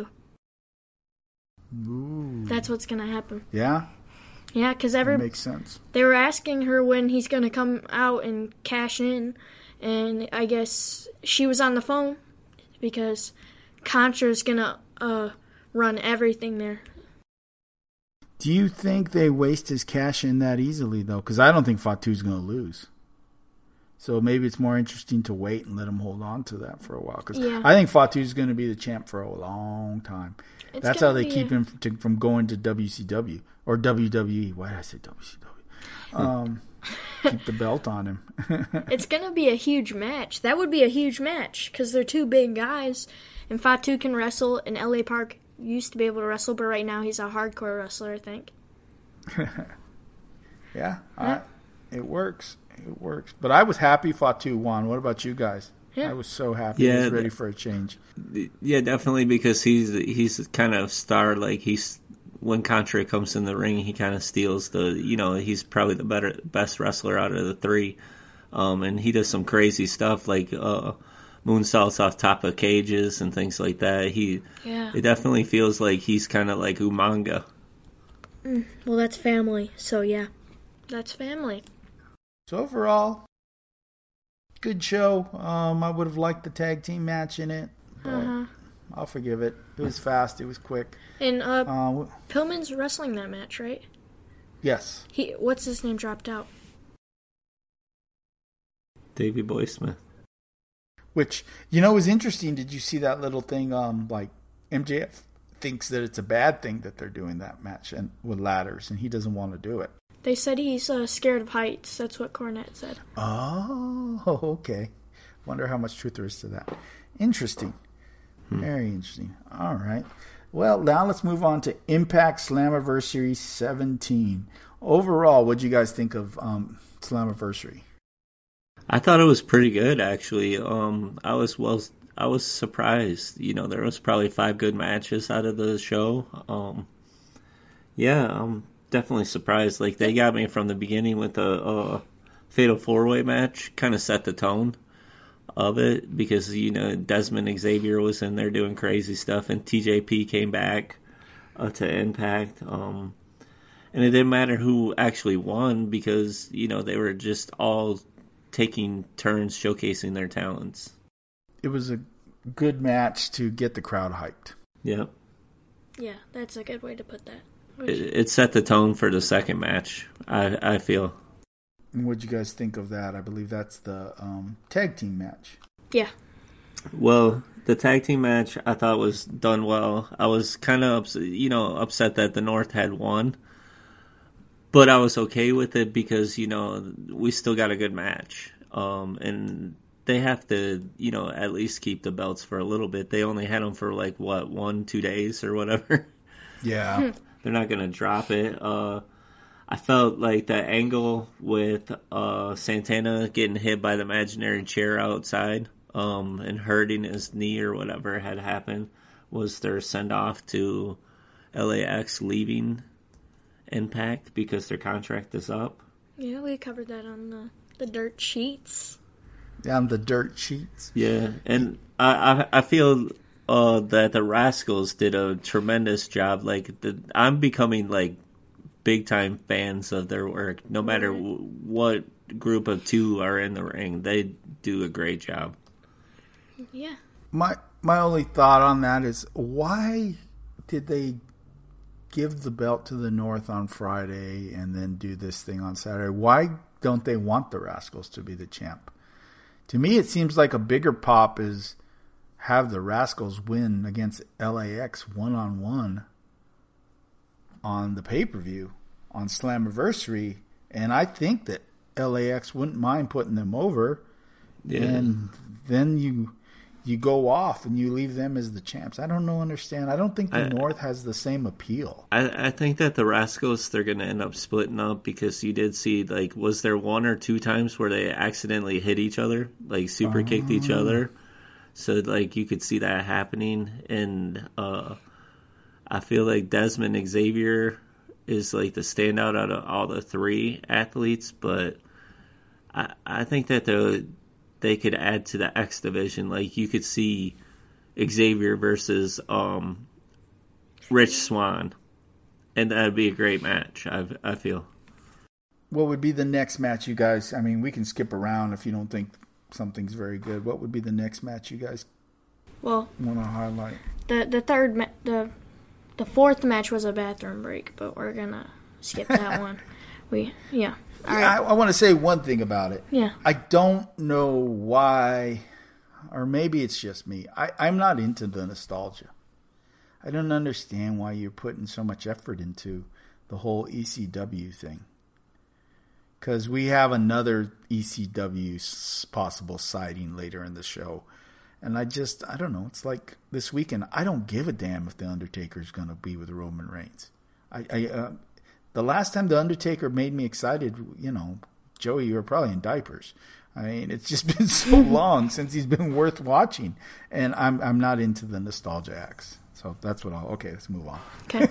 Ooh. That's what's going to happen. Yeah? Yeah, because that makes sense. They were asking her when he's going to come out and cash in, and I guess she was on the phone because Contra's going to run everything there. Do you think they waste his cash in that easily, though? Because I don't think Fatu's going to lose. So maybe it's more interesting to wait and let him hold on to that for a while. Because I think Fatu's going to be the champ for a long time. That's how they keep him from going to WCW or WWE. Why did I say WCW? Keep the belt on him. It's going to be a huge match. That would be a huge match because they're two big guys. And Fatu can wrestle, and LA Park used to be able to wrestle, but right now he's a hardcore wrestler, I think. Yeah. It works. It works. But I was happy Fatu won. What about you guys? Yeah. I was so happy. He was ready for a change. Yeah, definitely, because he's kind of star. Like, when Contra comes in the ring, he kind of steals he's probably the best wrestler out of the three. And he does some crazy stuff like moonsaults off top of cages and things like that. It definitely feels like he's kind of like Umaga. Well, that's family. So, yeah, that's family. So overall, good show. I would have liked the tag team match in it, but I'll forgive it. It was fast. It was quick. And Pillman's wrestling that match, right? Yes. What's his name dropped out? Davey Boy Smith. Which, was interesting. Did you see that little thing? Like MJF thinks that it's a bad thing that they're doing that match and with ladders, and he doesn't want to do it. They said he's scared of heights. That's what Cornette said. Oh, okay. Wonder how much truth there is to that. Interesting. Very interesting. All right. Well, now let's move on to Impact Slammiversary 17. Overall, what did you guys think of Slammiversary? I thought it was pretty good, actually. I was surprised. There was probably 5 good matches out of the show. Definitely surprised. Like, they got me from the beginning with a Fatal 4-Way match. Kind of set the tone of it because, Desmond Xavier was in there doing crazy stuff, and TJP came back to Impact. And it didn't matter who actually won because, they were just all taking turns showcasing their talents. It was a good match to get the crowd hyped. Yep. Yeah, that's a good way to put that. It set the tone for the second match, I feel. And what'd you guys think of that? I believe that's the tag team match. Yeah. Well, the tag team match I thought was done well. I was kind of upset that the North had won. But I was okay with it because, we still got a good match. And they have to, at least keep the belts for a little bit. They only had them for 1-2 days or whatever. Yeah. They're not going to drop it. I felt like the angle with Santana getting hit by the imaginary chair outside and hurting his knee or whatever had happened was their send off to LAX leaving Impact because their contract is up. Yeah, we covered that on the dirt sheets. Down the dirt sheets. Yeah, and I feel that the Rascals did a tremendous job. Like I'm becoming like big time fans of their work. No matter what group of two are in the ring, they do a great job. Yeah. My only thought on that is, why did they give the belt to the North on Friday and then do this thing on Saturday? Why don't they want the Rascals to be the champ? To me, it seems like a bigger pop is have the Rascals win against LAX one-on-one on the pay-per-view on Slammiversary, and I think that LAX wouldn't mind putting them over. Yeah. And then you go off and you leave them as the champs. I don't understand. I don't think the North has the same appeal. I think that the Rascals, they're going to end up splitting up because you did see, like, was there one or two times where they accidentally hit each other, like super kicked each other? So, like, you could see that happening. And I feel like Desmond Xavier is, like, the standout out of all the three athletes. But I think that they could add to the X division. Like, you could see Xavier versus Rich Swann, and that'd be a great match, I feel. What would be the next match, you guys? I mean, we can skip around if you don't think something's very good. What would be the next match you guys want to highlight? The fourth match was a bathroom break, but we're gonna skip that one. I want to say one thing about it. Yeah. I don't know why, or maybe it's just me. I'm not into the nostalgia. I don't understand why you're putting so much effort into the whole ECW thing. Because we have another ECW possible sighting later in the show. And I don't know. It's like this weekend, I don't give a damn if The Undertaker's going to be with Roman Reigns. The last time The Undertaker made me excited, Joey, you were probably in diapers. I mean, it's just been so long since he's been worth watching. And I'm not into the nostalgia acts. So that's what okay, let's move on. Okay.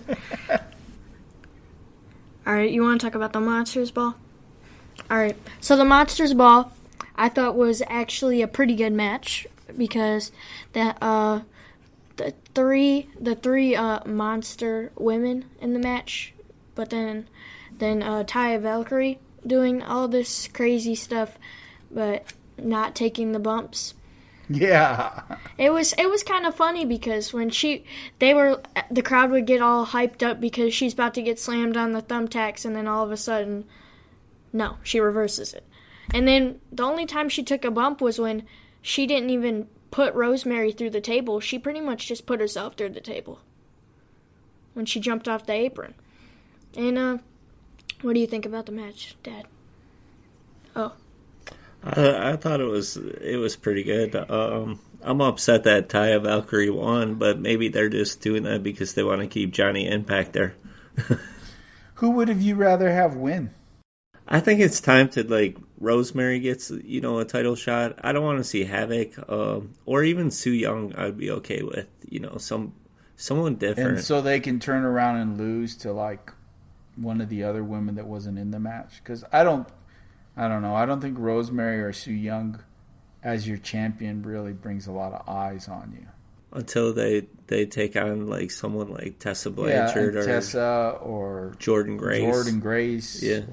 All right, you want to talk about the Monsters Ball? All right, so the Monsters Ball, I thought was actually a pretty good match because the three monster women in the match, but then Taya Valkyrie doing all this crazy stuff, but not taking the bumps. Yeah. It was kind of funny because when the crowd would get all hyped up because she's about to get slammed on the thumbtacks, and then all of a sudden, no, she reverses it. And then the only time she took a bump was when she didn't even put Rosemary through the table. She pretty much just put herself through the table when she jumped off the apron. And what do you think about the match, Dad? Oh. I thought it was pretty good. I'm upset that Taya Valkyrie won, but maybe they're just doing that because they want to keep Johnny Impact there. Who would have you rather have win? I think it's time to Rosemary gets a title shot. I don't want to see Havoc or even Su Yung. I'd be okay with someone different, and so they can turn around and lose to one of the other women that wasn't in the match. Because I don't know. I don't think Rosemary or Su Yung as your champion really brings a lot of eyes on you. Until they take on someone like Tessa Blanchard or Tessa or Jordan Grace. Yeah.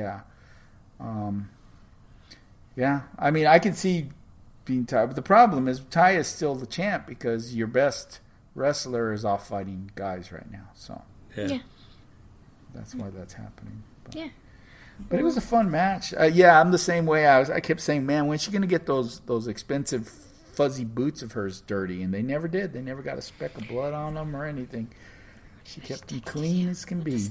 Yeah. I mean, I can see being Ty, but the problem is Ty is still the champ because your best wrestler is off fighting guys right now. So yeah. That's why that's happening. Yeah. But it was a fun match. I'm the same way. I kept saying, man, when's she going to get those expensive fuzzy boots of hers dirty? And they never did. They never got a speck of blood on them or anything. She kept them clean as can be.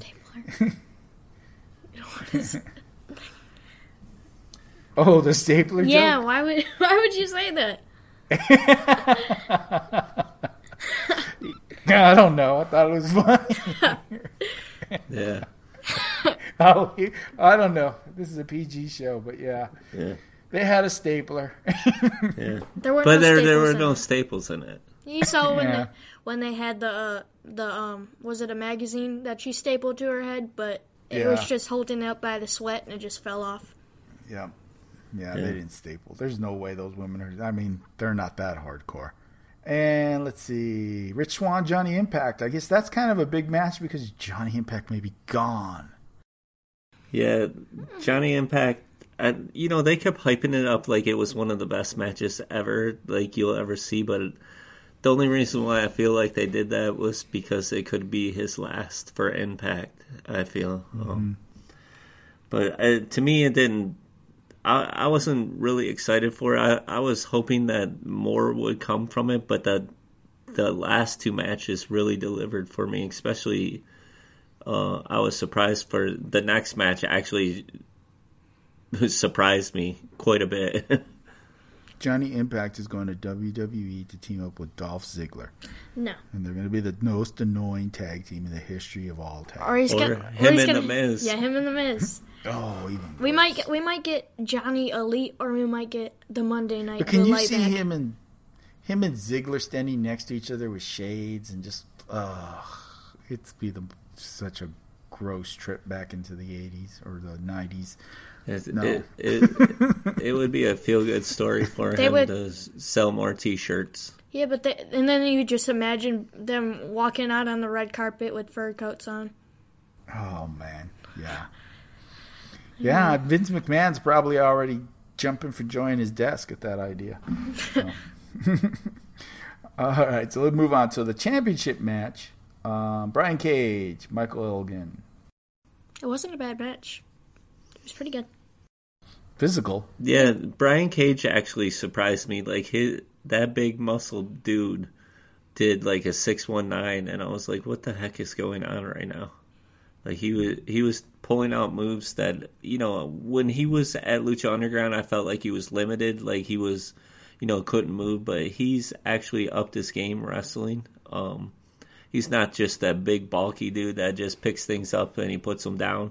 Oh, the stapler joke? Yeah, why would you say that? I don't know. I thought it was funny. Yeah. I don't know. This is a PG show, but yeah. Yeah. They had a stapler. Yeah. There were no staples in it. You saw Yeah. when they had the was it a magazine that she stapled to her head, but it Yeah. was just holding it up by the sweat and it just fell off. Yeah. Yeah, they didn't staple. There's no way those women are. I mean, they're not that hardcore. And let's see. Rich Swann, Johnny Impact. I guess that's kind of a big match because Johnny Impact may be gone. Yeah, Johnny Impact. They kept hyping it up like it was one of the best matches ever, like you'll ever see. But the only reason why I feel like they did that was because it could be his last for Impact. I feel, but to me, it didn't. I wasn't really excited for it. I was hoping that more would come from it, but the last two matches really delivered for me. Especially, I was surprised for the next match. Actually, surprised me quite a bit. Johnny Impact is going to WWE to team up with Dolph Ziggler. No. And they're going to be the most annoying tag team in the history of all tag. Or him and The Miz. Yeah, him and The Miz. Oh, even worse. We might get Johnny Elite, or we might get the Monday Night. But can you Light see back. him and Ziggler standing next to each other with shades and just it'd be such a gross trip back into the 80s or the 90s. No. It would be a feel-good story for him to sell more T-shirts. Yeah, but and then you just imagine them walking out on the red carpet with fur coats on. Oh man, yeah. Yeah, Vince McMahon's probably already jumping for joy in his desk at that idea. So. All right, so let's move on to the championship match. Brian Cage, Michael Elgin. It wasn't a bad match. It was pretty good. Physical. Yeah, Brian Cage actually surprised me. Like that big muscle dude did like a 619, and I was like, "What the heck is going on right now?" Like he was pulling out moves that when he was at Lucha Underground, I felt like he was limited, like he was couldn't move. But he's actually upped his game wrestling. He's not just that big bulky dude that just picks things up and he puts them down.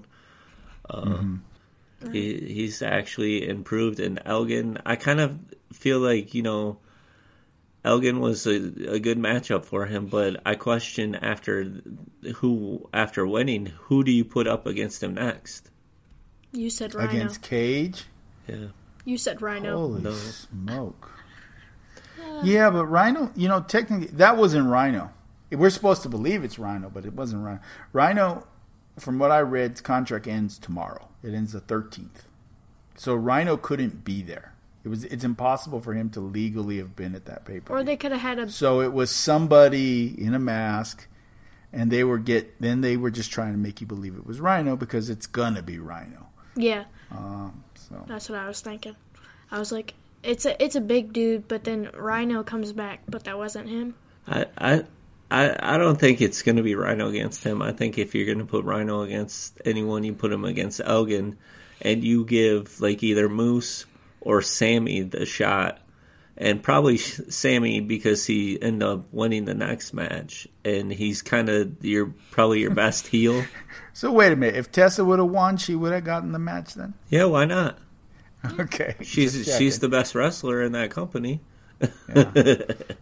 He's actually improved. And Elgin, I kind of feel like, Elgin was a good matchup for him, but I question after winning, who do you put up against him next? You said Rhino. Against Cage? Yeah. You said Rhino. Holy smoke. Yeah, but Rhino, technically, that wasn't Rhino. We're supposed to believe it's Rhino, but it wasn't Rhino. Rhino, from what I read, his contract ends tomorrow. It ends the 13th. So Rhino couldn't be there. It's impossible for him to legally have been at that pay-per-view. Or they could have had So it was somebody in a mask, and they were just trying to make you believe it was Rhino because it's gonna be Rhino. Yeah. So That's what I was thinking. I was like, it's a big dude, but then Rhino comes back, but that wasn't him. I don't think it's going to be Rhino against him. I think if you're going to put Rhino against anyone, you put him against Elgin, and you give like either Moose or Sammy the shot, and probably Sammy because he ended up winning the next match, and he's kind of probably your best heel. So wait a minute. If Tessa would have won, she would have gotten the match then? Yeah, why not? Okay. She's the best wrestler in that company. Yeah.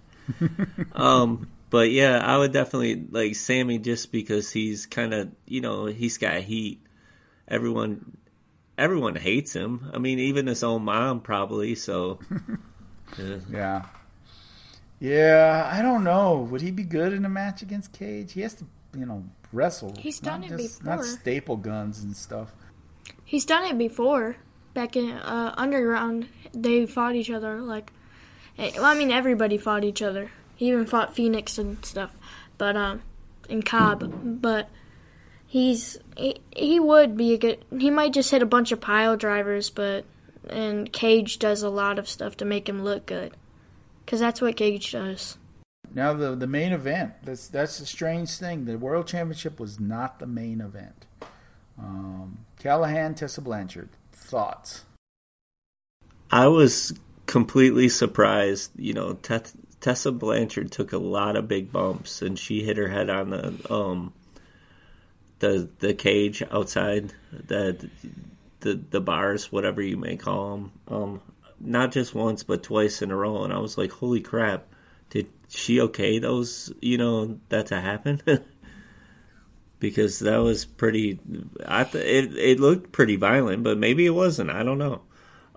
But yeah, I would definitely like Sammy just because he's kind of, he's got heat. Everyone hates him. I mean, even his own mom probably, so. Yeah. Yeah, I don't know. Would he be good in a match against Cage? He has to, wrestle. He's done it before. Not staple guns and stuff. He's done it before. Back in Underground, they fought each other. Everybody fought each other. He even fought Phoenix and stuff, but in Cobb. But he would be a good. He might just hit a bunch of pile drivers, and Cage does a lot of stuff to make him look good, because that's what Cage does. Now the main event. That's the strange thing. The World Championship was not the main event. Callahan, Tessa Blanchard. Thoughts? I was completely surprised. Tessa Blanchard took a lot of big bumps, and she hit her head on the cage outside the bars, whatever you may call them. Not just once, but twice in a row. And I was like, "Holy crap!" Did she okay those, that to happen? Because that was pretty. It looked pretty violent, but maybe it wasn't. I don't know.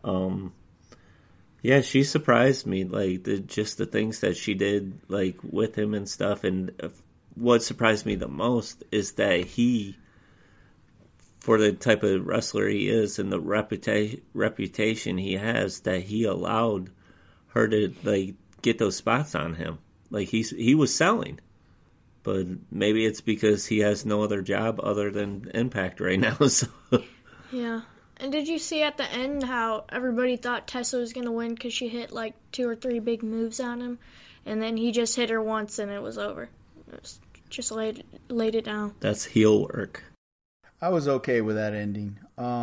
Yeah, she surprised me. Like just the things that she did, like with him and stuff. And what surprised me the most is that he, for the type of wrestler he is and the reputation he has, that he allowed her to like get those spots on him. Like he was selling. But maybe it's because he has no other job other than Impact right now. So. Yeah. And did you see at the end how everybody thought Tessa was going to win because she hit like 2 or 3 big moves on him? And then he just hit her once and it was over. It was just laid it down. That's heel work. I was okay with that ending.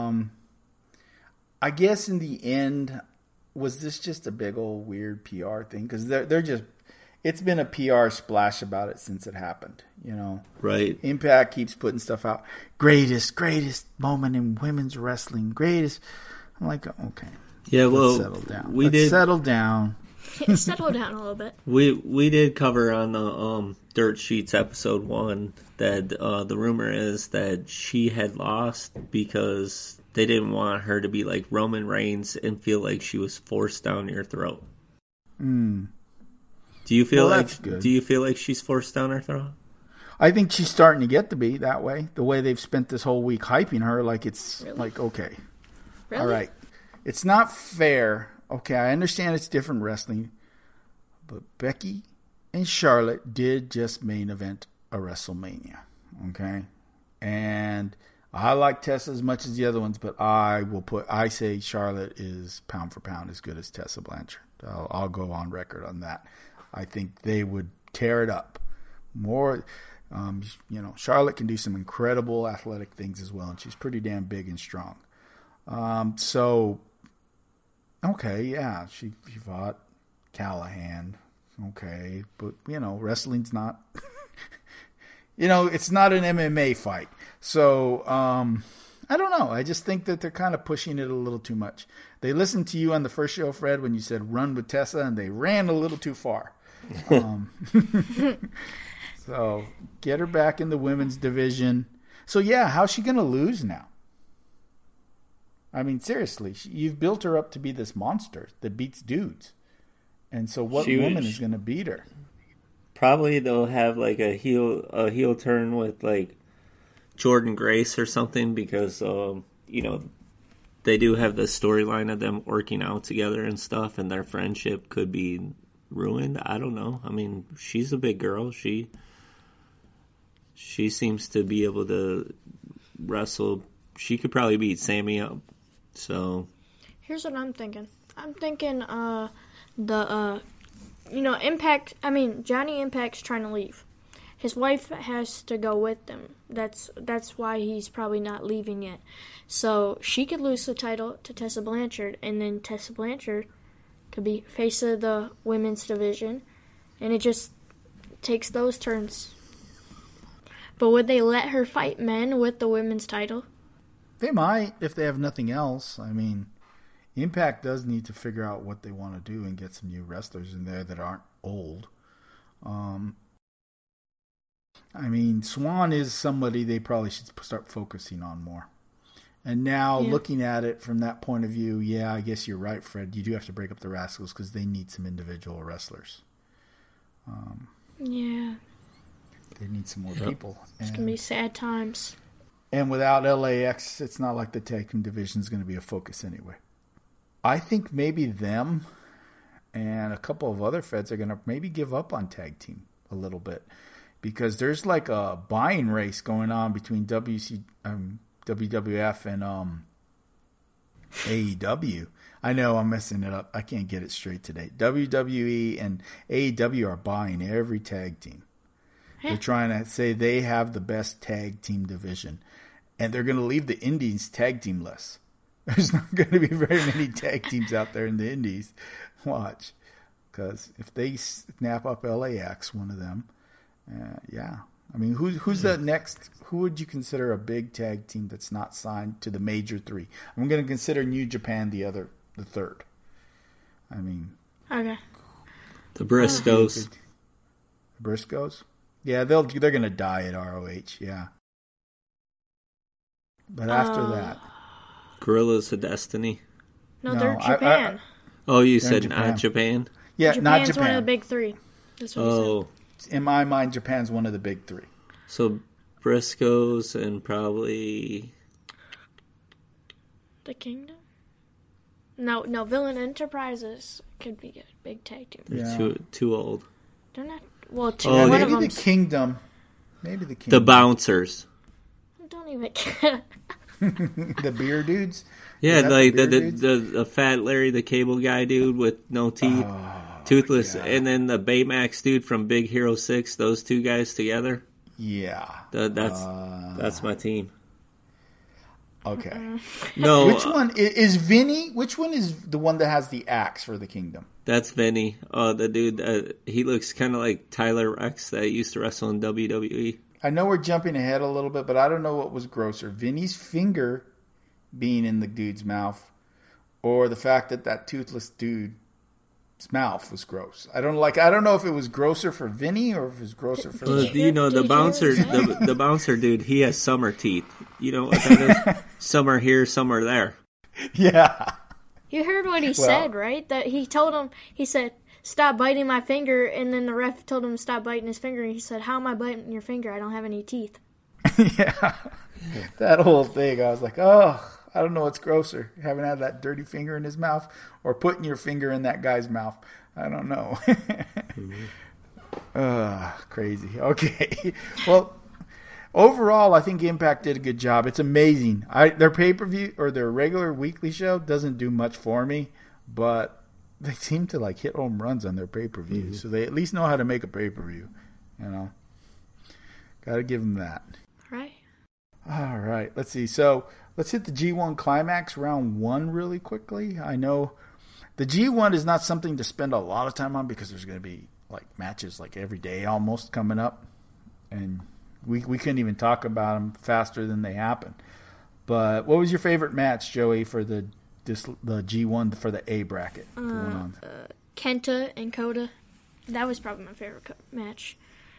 I guess in the end, was this just a big old weird PR thing? Because they're just... It's been a PR splash about it since it happened, Right. Impact keeps putting stuff out. Greatest moment in women's wrestling. Greatest. I'm like, okay. Yeah, well, let's settle down. Let's settle down. Settle down a little bit. We did cover on the Dirt Sheets episode 1 that the rumor is that she had lost because they didn't want her to be like Roman Reigns and feel like she was forced down your throat. Do you feel like she's forced down her throat? I think she's starting to get to be that way. The way they've spent this whole week hyping her, like it's like, okay. Really? All right. It's not fair. Okay, I understand it's different wrestling, but Becky and Charlotte did just main event a WrestleMania. Okay? And I like Tessa as much as the other ones, but I say Charlotte is pound for pound as good as Tessa Blanchard. I'll go on record on that. I think they would tear it up more. Charlotte can do some incredible athletic things as well, and she's pretty damn big and strong. Okay, yeah, she fought Callahan. Okay, but wrestling's not. It's not an MMA fight. So I don't know. I just think that they're kind of pushing it a little too much. They listened to you on the first show, Fred, when you said run with Tessa, and they ran a little too far. So get her back in the women's division. So yeah, how's she going to lose now? I mean, seriously, you've built her up to be this monster that beats dudes. And so what woman is going to beat her? Probably they'll have like a heel turn with like Jordan Grace or something because they do have the storyline of them working out together and stuff, and their friendship could be ruined. I don't know. I mean, she's a big girl. She seems to be able to wrestle. She could probably beat Sammy up. So here's what I'm thinking. I'm thinking Impact. I mean, Johnny Impact's trying to leave. His wife has to go with them. That's why he's probably not leaving yet. So she could lose the title to Tessa Blanchard, and then Tessa Blanchard could be face of the women's division, and it just takes those turns. But would they let her fight men with the women's title? They might, if they have nothing else. I mean, Impact does need to figure out what they want to do and get some new wrestlers in there that aren't old. I mean, Swan is somebody they probably should start focusing on more. And now, looking at it from that point of view, I guess you're right, Fred. You do have to break up the Rascals because they need some individual wrestlers. Yeah. They need some more people. It's going to be sad times. And without LAX, it's not like the tag team division is going to be a focus anyway. I think maybe them and a couple of other feds are going to maybe give up on tag team a little bit because there's like a buying race going on between WWF and AEW. I know I'm messing it up. I can't get it straight today. WWE and AEW are buying every tag team. They're trying to say they have the best tag team division. And they're going to leave the Indies tag team less. There's not going to be very many tag teams out there in the Indies. Watch. Because if they snap up LAX, one of them, I mean, who's the next? Who would you consider a big tag team that's not signed to the major three? I'm going to consider New Japan the third. I mean, okay. The Briscoes. Briscoes? Yeah, they're going to die at ROH, yeah. But after that... Gorillas of Destiny. No, they're Japan. You said not Japan? Yeah, Japan's not Japan. One of the big three. That's what he said. In my mind, Japan's one of the big three. So Briscoes and probably... The Kingdom? No, Villain Enterprises could be a big tag team. They're too old. They're not... Well, one maybe of them... Maybe the Kingdom. The Bouncers. Don't even care. The beer dudes? Yeah, like the fat Larry the Cable Guy dude with no teeth, toothless, and then the Baymax dude from Big Hero 6, those two guys together. Yeah. That's my team. Okay. No. Which one is Vinny? Which one is the one that has the axe for the Kingdom? That's Vinny. The dude, he looks kind of like Tyler Rex that used to wrestle in WWE. I know we're jumping ahead a little bit, but I don't know what was grosser. Vinny's finger being in the dude's mouth, or the fact that toothless dude's mouth was gross. I don't know if it was grosser for Vinny or if it was grosser for the bouncer the bouncer dude, he has summer teeth. You know what that is? Some are here, some are there. Yeah. You heard what he said, right? That he told him, he said, "Stop biting my finger," and then the ref told him to stop biting his finger, and he said, "How am I biting your finger? I don't have any teeth." Yeah. That whole thing, I was like, oh, I don't know what's grosser, having had that dirty finger in his mouth or putting your finger in that guy's mouth. I don't know. Crazy. Okay. Well, overall, I think Impact did a good job. It's amazing. Their pay-per-view or their regular weekly show doesn't do much for me, but they seem to like hit home runs on their pay-per-view. So they at least know how to make a pay-per-view. You know, got to give them that. Right. All right. Let's see. So let's hit the G1 Climax round 1 really quickly. I know the G1 is not something to spend a lot of time on because there's going to be like matches like every day almost coming up, and we couldn't even talk about them faster than they happen. But what was your favorite match, Joey, for the G1 for the A bracket going on? Kenta and Kota. That was probably my favorite match.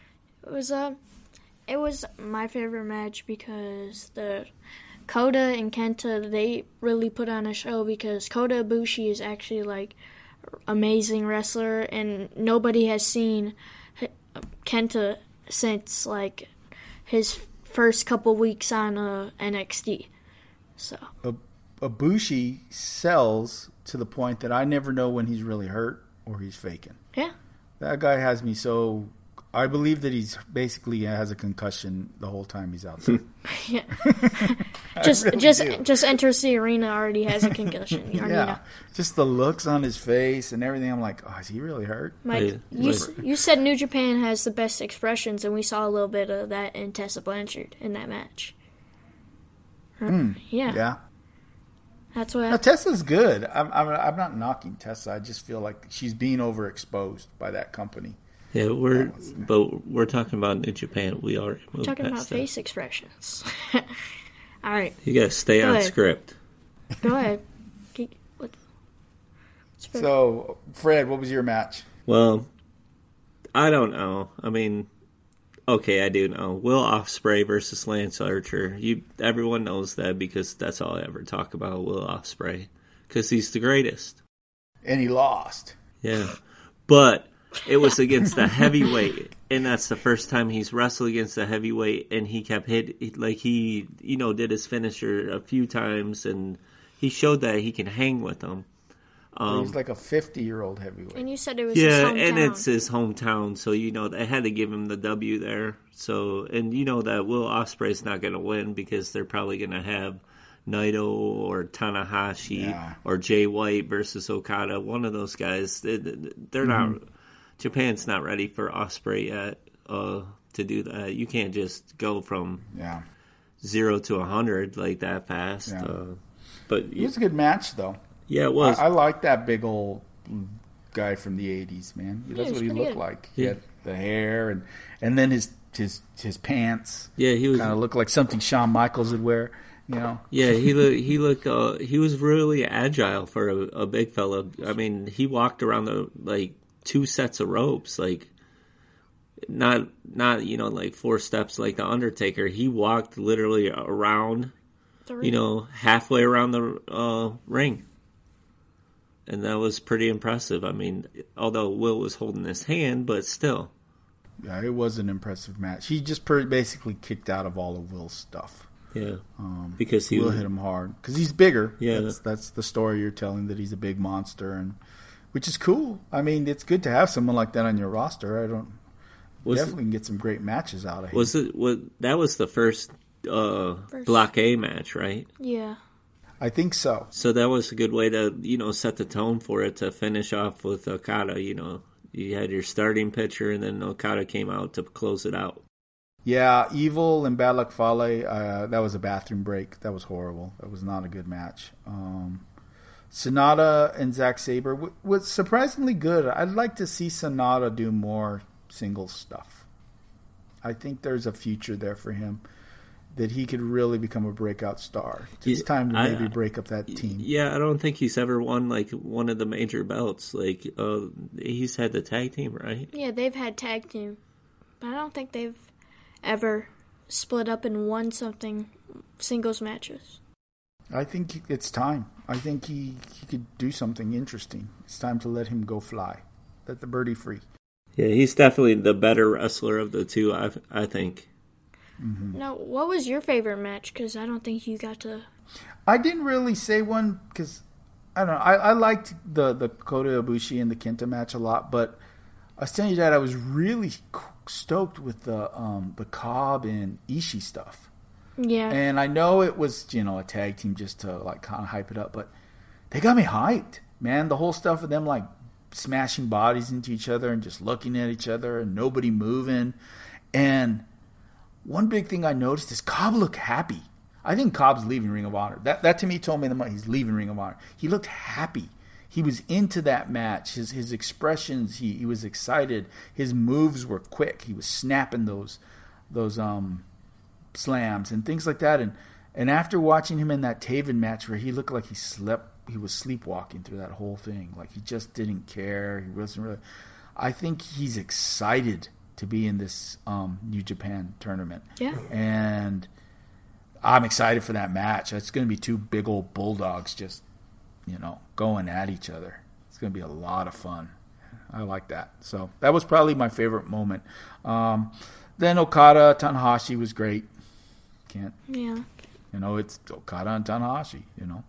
It was my favorite match because the Kota and Kenta, they really put on a show because Kota Ibushi is actually like amazing wrestler, and nobody has seen Kenta since like his first couple weeks on NXT. So Ibushi sells to the point that I never know when he's really hurt or he's faking. Yeah. That guy has me so... I believe that he's basically has a concussion the whole time he's out there. Yeah. just enters the arena, already has a concussion. Yeah. Just the looks on his face and everything. I'm like, oh, is he really hurt? Mike, you said New Japan has the best expressions, and we saw a little bit of that in Tessa Blanchard in that match. Yeah. That's what. Now, Tessa's good. I'm not knocking Tessa. I just feel like she's being overexposed by that company. Yeah, we're talking about New Japan. We already moved talking about past face expressions. All right. You gotta stay on script. Go ahead. So, Fred, what was your match? Well, I don't know. I mean, okay, I do know. Will Ospreay versus Lance Archer. Everyone knows that because that's all I ever talk about. Will Ospreay, because he's the greatest. And he lost. Yeah, but. It was against a heavyweight, and that's the first time he's wrestled against a heavyweight, and he kept he did his finisher a few times, and he showed that he can hang with them. He's like a 50-year-old heavyweight. And you said it was his hometown. And it's his hometown, so they had to give him the W there. So, and you know that Will Ospreay's not going to win because they're probably going to have Naito or Tanahashi or Jay White versus Okada. One of those guys, they're not... Japan's not ready for Ospreay yet to do that. You can't just go from 0 to 100 like that fast. Yeah. But it was a good match, though. Yeah, it was. I like that big old guy from the 80s, man. That's what he looked like. He had the hair and then his pants. Yeah, he was kind of looked like something Shawn Michaels would wear. You know? Yeah, he looked. He was really agile for a big fella. I mean, he walked around 2 sets of ropes, like not like 4 steps like the Undertaker. He walked literally around, halfway around the ring. And that was pretty impressive. I mean, although Will was holding his hand, but still. Yeah, it was an impressive match. He just basically kicked out of all of Will's stuff. Yeah, because Will hit him hard because he's bigger. Yeah, that's the story you're telling, that he's a big monster, and which is cool. I mean, it's good to have someone like that on your roster. Definitely can get some great matches out of him. That was the first Block A match, right? Yeah. I think so. So that was a good way to, set the tone for it, to finish off with Okada. You had your starting pitcher, and then Okada came out to close it out. Yeah, Evil and Bad Luck Fale, that was a bathroom break. That was horrible. That was not a good match. Sonata and Zack Sabre was surprisingly good. I'd like to see Sonata do more singles stuff. I think there's a future there for him, that he could really become a breakout star. It's time to maybe break up that team. Yeah, I don't think he's ever won like one of the major belts. Like he's had the tag team, right? Yeah, they've had tag team, but I don't think they've ever split up and won something singles matches. I think it's time. I think he could do something interesting. It's time to let him go fly. Let the birdie free. Yeah, he's definitely the better wrestler of the two, I think. Mm-hmm. Now, what was your favorite match? Because I don't think you got to... I didn't really say one because, I don't know, I liked the Kota Ibushi and the Kenta match a lot, but I was telling you that I was really stoked with the Cobb and Ishii stuff. Yeah. And I know it was, a tag team just to like kind of hype it up, but they got me hyped, man. The whole stuff of them like smashing bodies into each other and just looking at each other and nobody moving. And one big thing I noticed is Cobb looked happy. I think Cobb's leaving Ring of Honor. That to me told me he's leaving Ring of Honor. He looked happy. He was into that match. His expressions, he was excited. His moves were quick. He was snapping those slams and things like that. And after watching him in that Taven match where he looked like he was sleepwalking through that whole thing. Like he just didn't care. He wasn't really. I think he's excited to be in this New Japan tournament. Yeah. And I'm excited for that match. It's going to be 2 big old bulldogs just, going at each other. It's going to be a lot of fun. I like that. So that was probably my favorite moment. Then Okada, Tanahashi was great. Yeah. It's Okada and Tanahashi,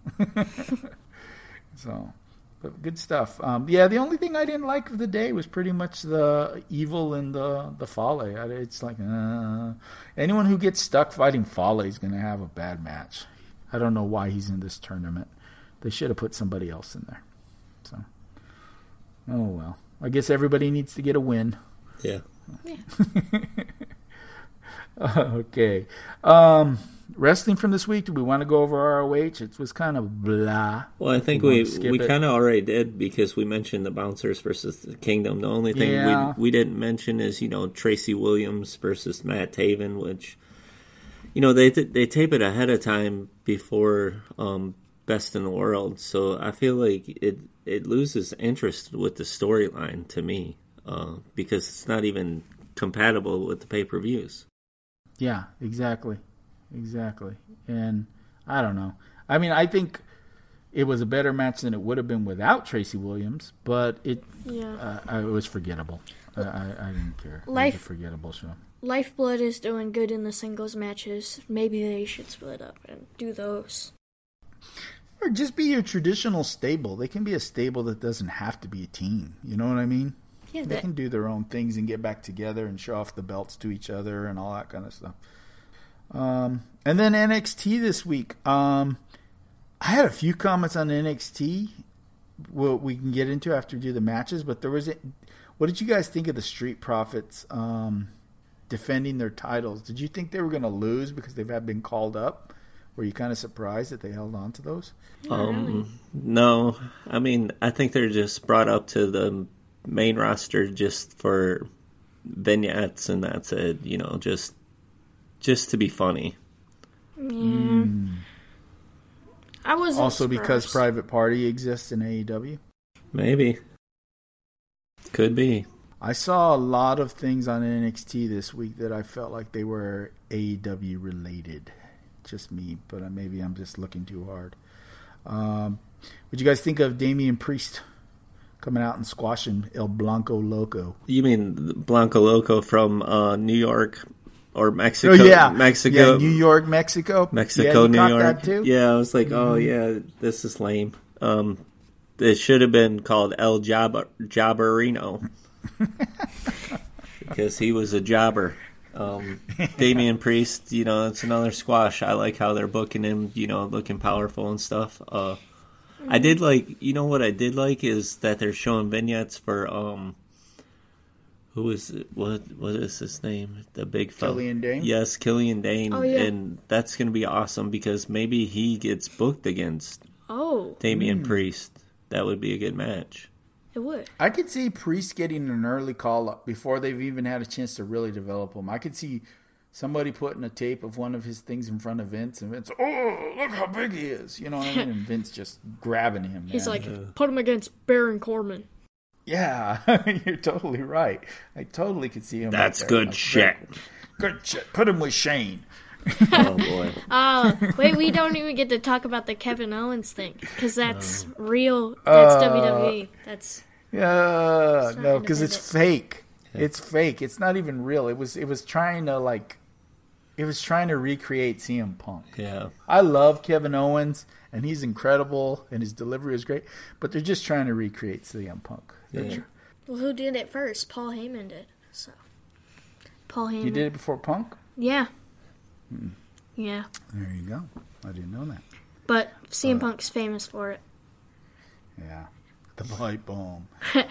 So, but good stuff. The only thing I didn't like of the day was pretty much the Evil and the Fale. It's like, anyone who gets stuck fighting Fale is going to have a bad match. I don't know why he's in this tournament. They should have put somebody else in there. So, oh well. I guess everybody needs to get a win. Yeah. Okay. Wrestling from this week, do we want to go over ROH? It was kind of blah. Well, I think we kind of already did because we mentioned the Bouncers versus the Kingdom. The only thing we didn't mention is, Tracy Williams versus Matt Taven, which, they tape it ahead of time before Best in the World. So I feel like it loses interest with the storyline to me because it's not even compatible with the pay-per-views. Yeah, exactly. And I don't know. I mean, I think it was a better match than it would have been without Tracy Williams, but it was forgettable. I didn't care. It was a forgettable show. Lifeblood is doing good in the singles matches. Maybe they should split up and do those. Or just be your traditional stable. They can be a stable that doesn't have to be a team. You know what I mean? Yeah, they can do their own things and get back together and show off the belts to each other and all that kind of stuff. And then NXT this week. I had a few comments on NXT. Well, we can get into after we do the matches, but what did you guys think of the Street Profits defending their titles? Did you think they were going to lose because they've been called up? Were you kind of surprised that they held on to those? No. I mean, I think they're just brought up to the main roster just for vignettes, and that's it. Just to be funny. Yeah. I wasn't also surprised. because Private Party exists in AEW. Maybe. Could be. I saw a lot of things on NXT this week that I felt like they were AEW related. Just me, but maybe I'm just looking too hard. What'd you guys think of Damian Priest coming out and squashing El Blanco Loco? You mean Blanco Loco from New York or Mexico? Oh, yeah. Mexico. Yeah, New York, Mexico. Mexico, yeah, New caught York. That too? Yeah, I was like, oh, yeah, this is lame. It should have been called El Jobberino. Because he was a jobber. Damian Priest, it's another squash. I like how they're booking him, looking powerful and stuff. I did like, what I did like is that they're showing vignettes for, who is it? What is his name? The big fella. Killian Dane? Yes, Killian Dane. Oh, yeah. And that's going to be awesome because maybe he gets booked against Damian Priest. That would be a good match. It would. I could see Priest getting an early call up before they've even had a chance to really develop him. I could see somebody putting a tape of one of his things in front of Vince, and Vince, oh, look how big he is. You know what I mean? And Vince just grabbing him. Man. He's like, put him against Baron Corbin. Yeah, you're totally right. I totally could see him. That's good shit. Good shit. Put him with Shane. Oh, boy. Wait, we don't even get to talk about the Kevin Owens thing, because that's real. That's WWE. That's... no, because it's fake. It's fake. It's not even real. It was trying to recreate CM Punk. Yeah. I love Kevin Owens, and he's incredible, and his delivery is great. But they're just trying to recreate CM Punk. Yeah. Well, who did it first? Paul Heyman did. So, Paul Heyman. He did it before Punk? Yeah. Yeah. There you go. I didn't know that. But CM Punk's famous for it. Yeah. The pipe bomb.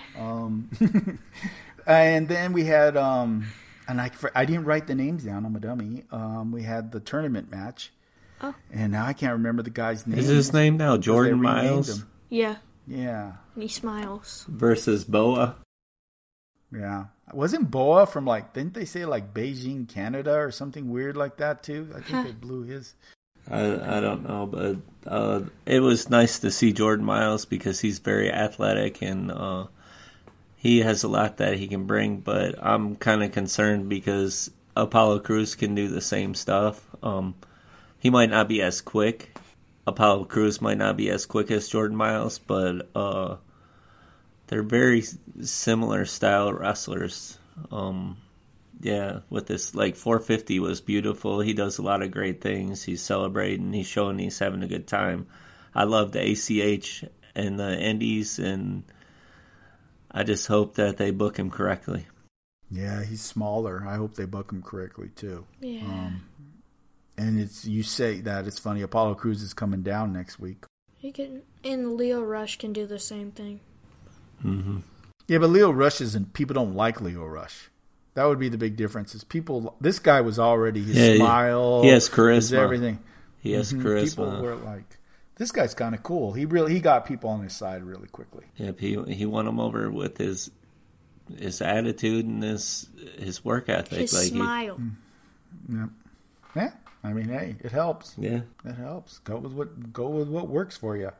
And then we had, and I didn't write the names down. I'm a dummy. We had the tournament match. Oh. And now I can't remember the guy's name. Is his name now Jordan Miles? Yeah. Yeah. And he smiles. Versus Boa? Yeah. Wasn't Boa from didn't they say Beijing, Canada or something weird like that too? I think they blew his. I don't know, but it was nice to see Jordan Miles because he's very athletic and he has a lot that he can bring, but I'm kind of concerned because Apollo Crews can do the same stuff. He might not be as quick. Apollo Crews might not be as quick as Jordan Miles, but they're very similar style wrestlers. Yeah, with this, 450 was beautiful. He does a lot of great things. He's celebrating. He's showing he's having a good time. I love the ACH and the Indies, and I just hope that they book him correctly. Yeah, he's smaller. I hope they book him correctly, too. Yeah. And you say that, it's funny. Apollo Crews is coming down next week. He can, and Leo Rush can do the same thing. Mm-hmm. Yeah, but Leo Rush isn't. People don't like Leo Rush. That would be the big difference. Is this guy was already his smile. He has charisma. His everything. He has charisma. People were like, this guy's kind of cool. He got people on his side really quickly. Yep, he won them over with his attitude and his work ethic. His smile. Yeah. I mean, hey, it helps. Yeah, it helps. Go with what works for you.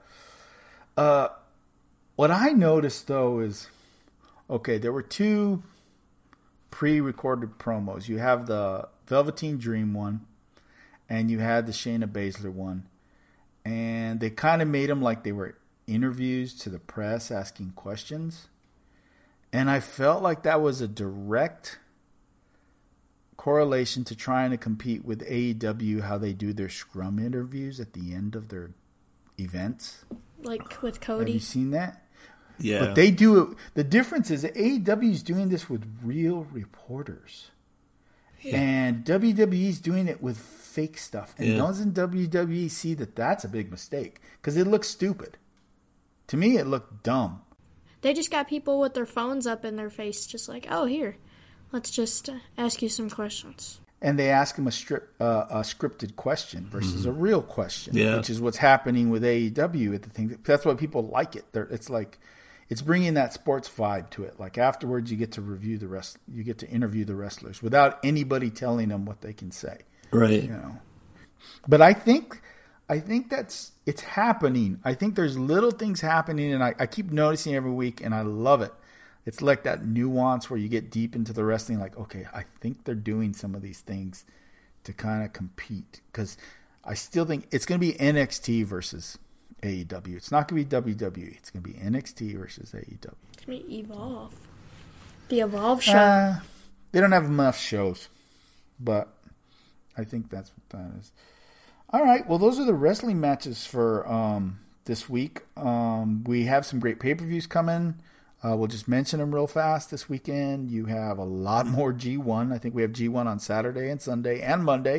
What I noticed though is, okay, there were two pre-recorded promos. You have the Velveteen Dream one, and you had the Shayna Baszler one, and they kind of made them like they were interviews to the press asking questions, and I felt like that was a direct correlation to trying to compete with AEW, how they do their scrum interviews at the end of their events. Like with Cody. Have you seen that? Yeah. But they do it. The difference is that AEW is doing this with real reporters. Yeah. And WWE's doing it with fake stuff. And doesn't WWE see that that's a big mistake? Because it looks stupid. To me, it looked dumb. They just got people with their phones up in their face, just like, oh, here, let's just ask you some questions. And they ask them a scripted question versus a real question, which is what's happening with AEW at the thing. That's why people like it. It's like, it's bringing that sports vibe to it. Like afterwards, you get to review you get to interview the wrestlers without anybody telling them what they can say. Right. You know. But I think it's happening. I think there's little things happening, and I keep noticing every week, and I love it. It's like that nuance where you get deep into the wrestling, like, okay, I think they're doing some of these things to kind of compete. Because I still think it's going to be NXT versus AEW. It's not going to be WWE. It's going to be NXT versus AEW. It's going to be Evolve. The Evolve show. They don't have enough shows. But I think that's what that is. All right. Well, those are the wrestling matches for this week. We have some great pay-per-views coming. We'll just mention them real fast this weekend. You have a lot more G1. I think we have G1 on Saturday and Sunday and Monday.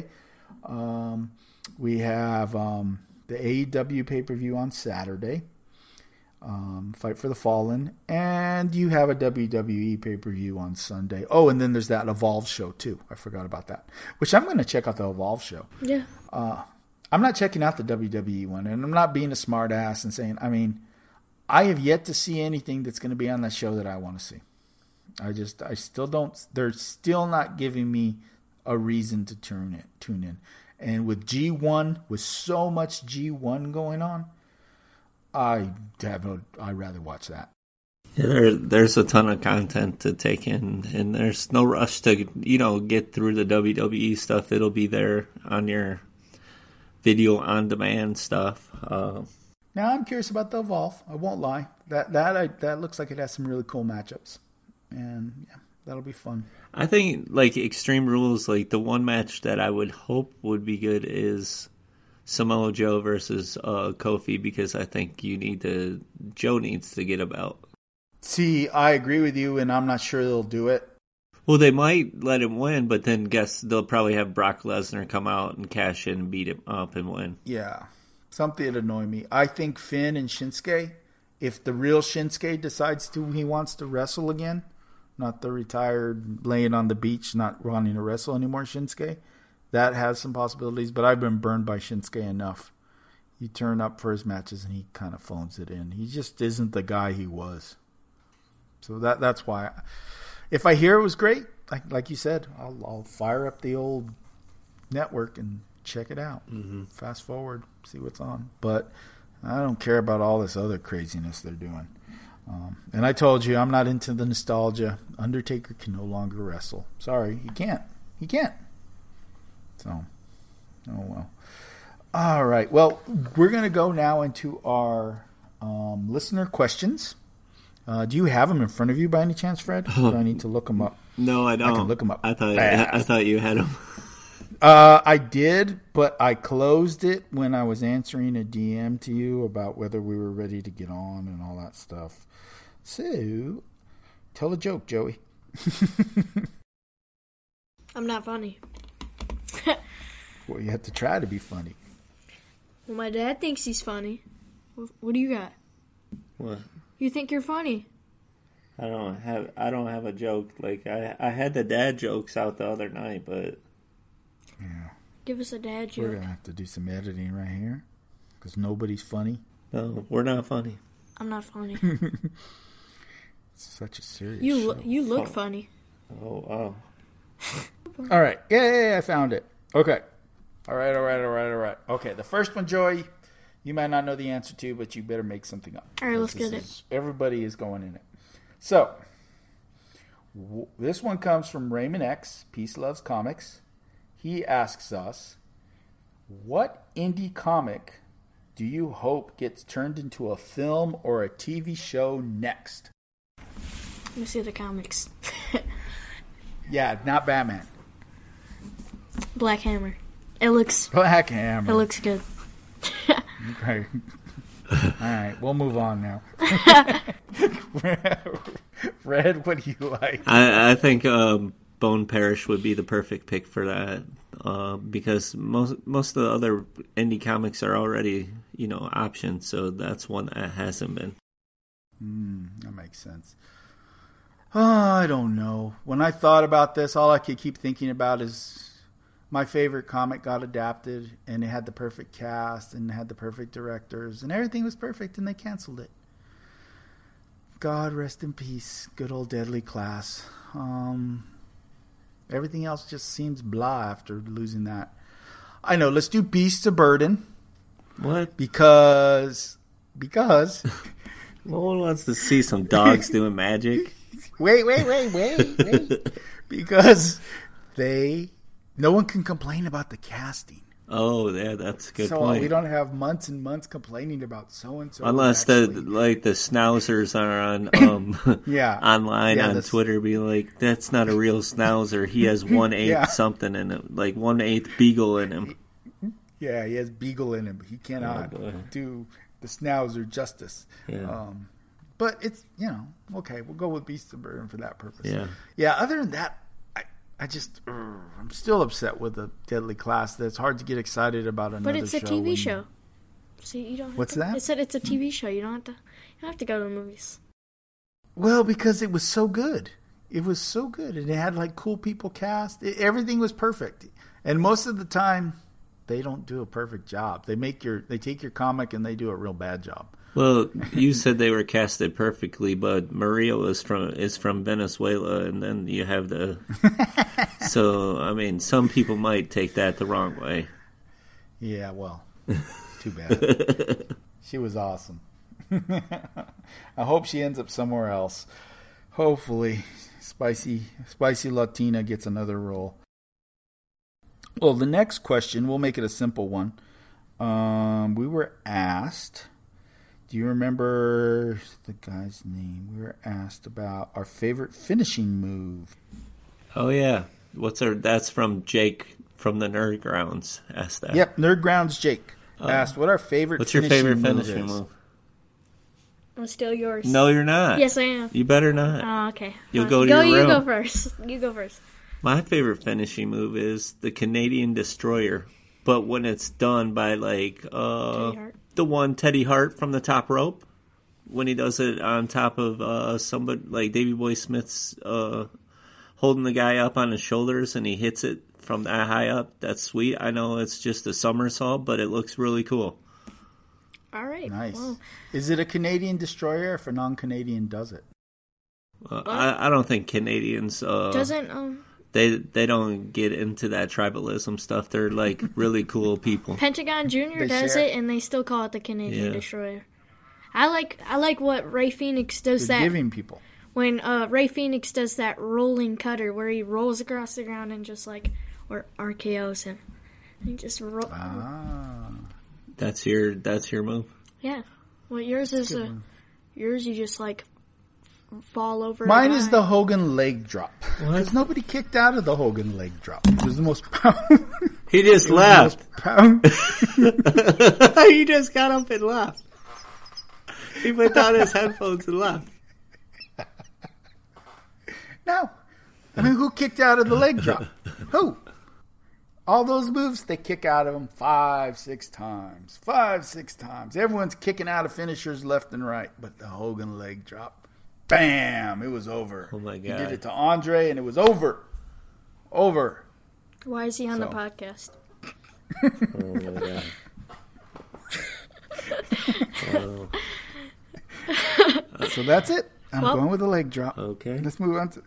We have the AEW pay-per-view on Saturday, Fight for the Fallen. And you have a WWE pay-per-view on Sunday. Oh, and then there's that Evolve show, too. I forgot about that. Which I'm going to check out the Evolve show. Yeah. I'm not checking out the WWE one. And I'm not being a smart ass and saying, I have yet to see anything that's going to be on that show that I want to see. I still don't. They're still not giving me a reason to tune in. And with G1, with so much G1 going on, I'd rather watch that. Yeah, there's a ton of content to take in, and there's no rush to get through the WWE stuff. It'll be there on your video on demand stuff. Now I'm curious about the Evolve. I won't lie. That looks like it has some really cool matchups, and yeah, that'll be fun. I think like Extreme Rules, like the one match that I would hope would be good is Samoa Joe versus Kofi, because I think Joe needs to get a belt. See, I agree with you, and I'm not sure they'll do it. Well, they might let him win, but then guess they'll probably have Brock Lesnar come out and cash in and beat him up and win. Yeah. Something that annoyed me. I think Finn and Shinsuke, if the real Shinsuke decides he wants to wrestle again, not the retired laying on the beach, not wanting to wrestle anymore Shinsuke, that has some possibilities. But I've been burned by Shinsuke enough. He turned up for his matches and he kind of phones it in. He just isn't the guy he was. So that's why. If I hear it was great, like you said, I'll fire up the old network and check it out. Mm-hmm. Fast forward, see what's on. But I don't care about all this other craziness they're doing. And I told you, I'm not into the nostalgia. Undertaker can no longer wrestle. Sorry, he can't. He can't. So, oh well. All right. Well, we're going to go now into our listener questions. Do you have them in front of you by any chance, Fred? Do I need to look them up? No, I don't. I can look them up. I thought you had them. I did, but I closed it when I was answering a DM to you about whether we were ready to get on and all that stuff. So, tell a joke, Joey. I'm not funny. Well, you have to try to be funny. Well, my dad thinks he's funny. What do you got? What? You think you're funny? I don't have a joke. Like I had the dad jokes out the other night, but yeah. Give us a dad joke. We're gonna have to do some editing right here because nobody's funny. No, we're not funny. I'm not funny. It's such a serious You show. look funny. Oh, wow. All right. Yeah, I found it. Okay. All right. Okay, the first one, Joey, you might not know the answer to, but you better make something up. All right, let's get it. Everybody is going in it. So, this one comes from Raymond X, Peace Loves Comics. He asks us, what indie comic do you hope gets turned into a film or a TV show next? Let me see the comics. Yeah, not Batman. Black Hammer. It looks Black Hammer. It looks good. Okay. All right, we'll move on now. Red, what do you like? I think Bone Parish would be the perfect pick for that, because most of the other indie comics are already options, so that's one that hasn't been. That makes sense. Oh, I don't know. When I thought about this, all I could keep thinking about is my favorite comic got adapted, and it had the perfect cast, and it had the perfect directors, and everything was perfect, and they canceled it. God rest in peace, good old Deadly Class. Everything else just seems blah after losing that. I know, let's do Beasts of Burden. What? Because no one wants to see some dogs doing magic. wait. Because no one can complain about the casting. Oh, yeah, that's a good So point. we don't have months and months complaining about so-and-so. Unless the schnauzers are on Yeah. online Yeah, on Twitter being like, that's not a real schnauzer. He has 1/8 Yeah. something in it, like 1/8 beagle in him. Yeah, he has beagle in him. He cannot do the schnauzer justice. Yeah. But it's, okay, we'll go with Beast of Burden for that purpose. Yeah. Yeah, other than that, I'm still upset with the Deadly Class. That's hard to get excited about another show. But it's a TV show. So you don't have What's that? I said it's a TV show. You don't have to go to the movies. Well, because it was so good. It was so good. And it had like cool people cast. Everything was perfect. And most of the time, they don't do a perfect job. They take your comic and they do a real bad job. Well, you said they were casted perfectly, but Maria is from Venezuela, and then you have the. So I mean, some people might take that the wrong way. Yeah, well, too bad. She was awesome. I hope she ends up somewhere else. Hopefully, spicy Latina gets another role. Well, the next question, we'll make it a simple one. We were asked. Do you remember the guy's name? We were asked about our favorite finishing move. Oh yeah, that's from Jake from the Nerd Grounds. Asked that. Yep, Nerd Grounds Jake asked what our favorite. What's your favorite finishing move? I'm still yours. No, you're not. Yes, I am. You better not. Oh, okay. You'll go to your room. You go first. You go first. My favorite finishing move is the Canadian Destroyer, but when it's done by like the one Teddy Hart from the top rope, when he does it on top of somebody like Davey Boy Smith's holding the guy up on his shoulders and he hits it from that high up. That's sweet. I know it's just a somersault, but it looks really cool. All right. Nice. Well, is it a Canadian Destroyer if a non-Canadian does it? I don't think Canadians doesn't they don't get into that tribalism stuff. They're like really cool people. Pentagon Jr. does it, and they still call it the Canadian Destroyer. I like what Ray Phoenix does. They're giving people. When Ray Phoenix does that rolling cutter where he rolls across the ground and just like or RKO's him, he just rolls. That's your move. Yeah. Well, yours is yours. You just like fall over. Mine is the Hogan leg drop. Because nobody kicked out of the Hogan leg drop. It was the most powerful. He just left. He just got up and left. He put down his headphones and left. No. I mean, who kicked out of the leg drop? Who? All those moves, they kick out of them 5-6 times. 5-6 times. Everyone's kicking out of finishers left and right. But the Hogan leg drop, bam, it was over. Oh, my God. He did it to Andre, and it was over. Over. Why is he on the podcast? Oh, my God. So that's it. I'm going with the leg drop. Okay. Let's move on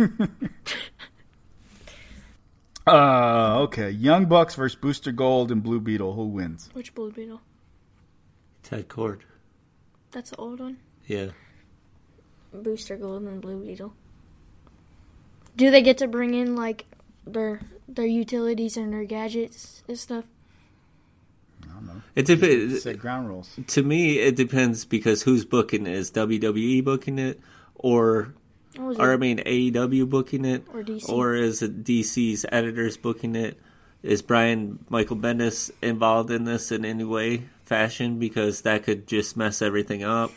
to... okay. Young Bucks versus Booster Gold and Blue Beetle. Who wins? Which Blue Beetle? Ted Cord. That's the old one? Yeah. Booster Gold and Blue Beetle. Do they get to bring in, like, their utilities and their gadgets and stuff? I don't know. It depends. Set ground rules. To me, it depends because who's booking it. Is WWE booking it, or AEW booking it, or DC, or is it DC's editors booking it? Is Michael Bendis involved in this in any way, fashion? Because that could just mess everything up.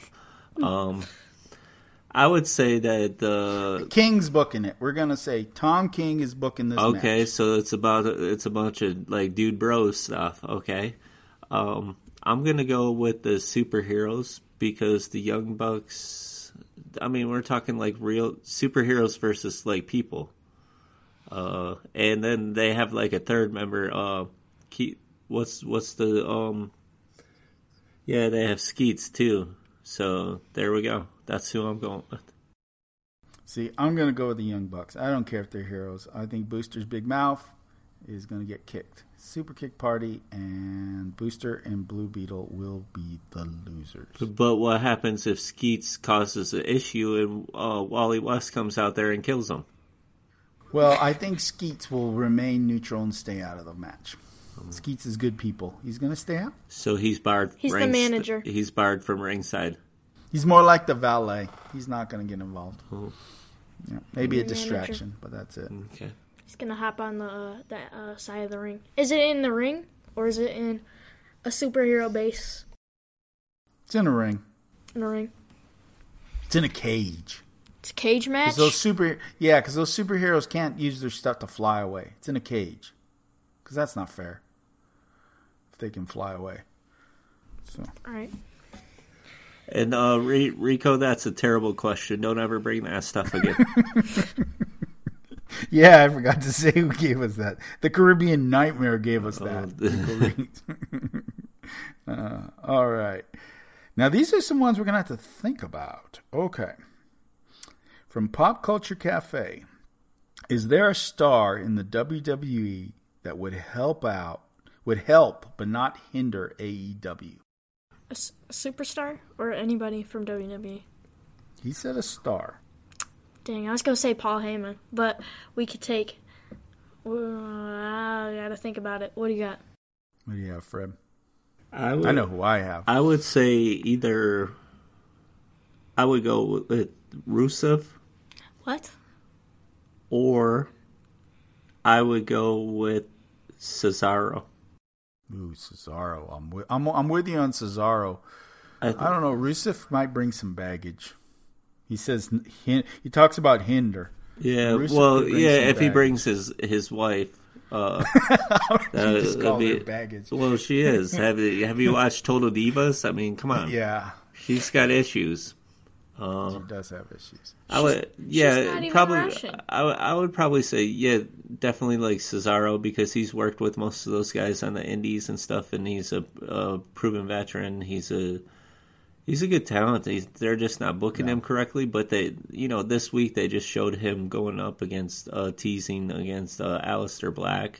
I would say that the King's booking it. We're gonna say Tom King is booking this. Okay, match. so it's a bunch of like dude bros stuff. Okay. I'm going to go with the superheroes because the Young Bucks, I mean, we're talking like real superheroes versus like people. And then they have like a third member, what's the, they have Skeets too. So there we go. That's who I'm going with. See, I'm going to go with the Young Bucks. I don't care if they're heroes. I think Booster's big mouth is going to get kicked. Super Kick Party and Booster and Blue Beetle will be the losers. But what happens if Skeets causes an issue and Wally West comes out there and kills him? Well, I think Skeets will remain neutral and stay out of the match. Skeets is good people. He's going to stay out. So he's barred. He's the manager. He's barred from ringside. He's more like the valet. He's not going to get involved. Oh. Yeah, maybe a distraction, but that's it. Okay. He's going to hop on the side of the ring. Is it in the ring or is it in a superhero base? It's in a ring. In a ring. It's in a cage. It's a cage match? Because those superheroes can't use their stuff to fly away. It's in a cage. Because that's not fair. If they can fly away. So. All right. And Rico, that's a terrible question. Don't ever bring that stuff again. Yeah, I forgot to say who gave us that. The Caribbean Nightmare gave us that. All right. Now, these are some ones we're going to have to think about. Okay. From Pop Culture Cafe, is there a star in the WWE that would help but not hinder AEW? A superstar or anybody from WWE? He said a star. Dang, I was going to say Paul Heyman, but we could take... I got to think about it. What do you got? What do you have, Fred? I know who I have. I would say either... I would go with Rusev. What? Or I would go with Cesaro. Ooh, Cesaro. I'm with you on Cesaro. I don't know. Rusev might bring some baggage. He says he talks about hinder. Yeah, Rusev if he brings his wife, just call her baggage. Well, she is. Have you watched Total Divas? I mean, come on. Yeah, she's got issues. She does have issues. I would probably say definitely like Cesaro because he's worked with most of those guys on the indies and stuff, and he's a proven veteran. He's a good talent. They're just not booking him correctly. But this week they just showed him going up against teasing against Aleister Black.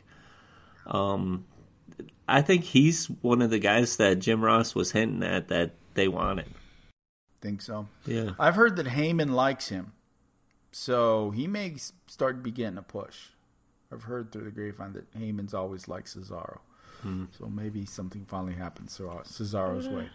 I think he's one of the guys that Jim Ross was hinting at that they wanted. Think so? Yeah. I've heard that Heyman likes him, so he may start getting a push. I've heard through the grapevine that Heyman's always liked Cesaro, so maybe something finally happens Cesaro's way.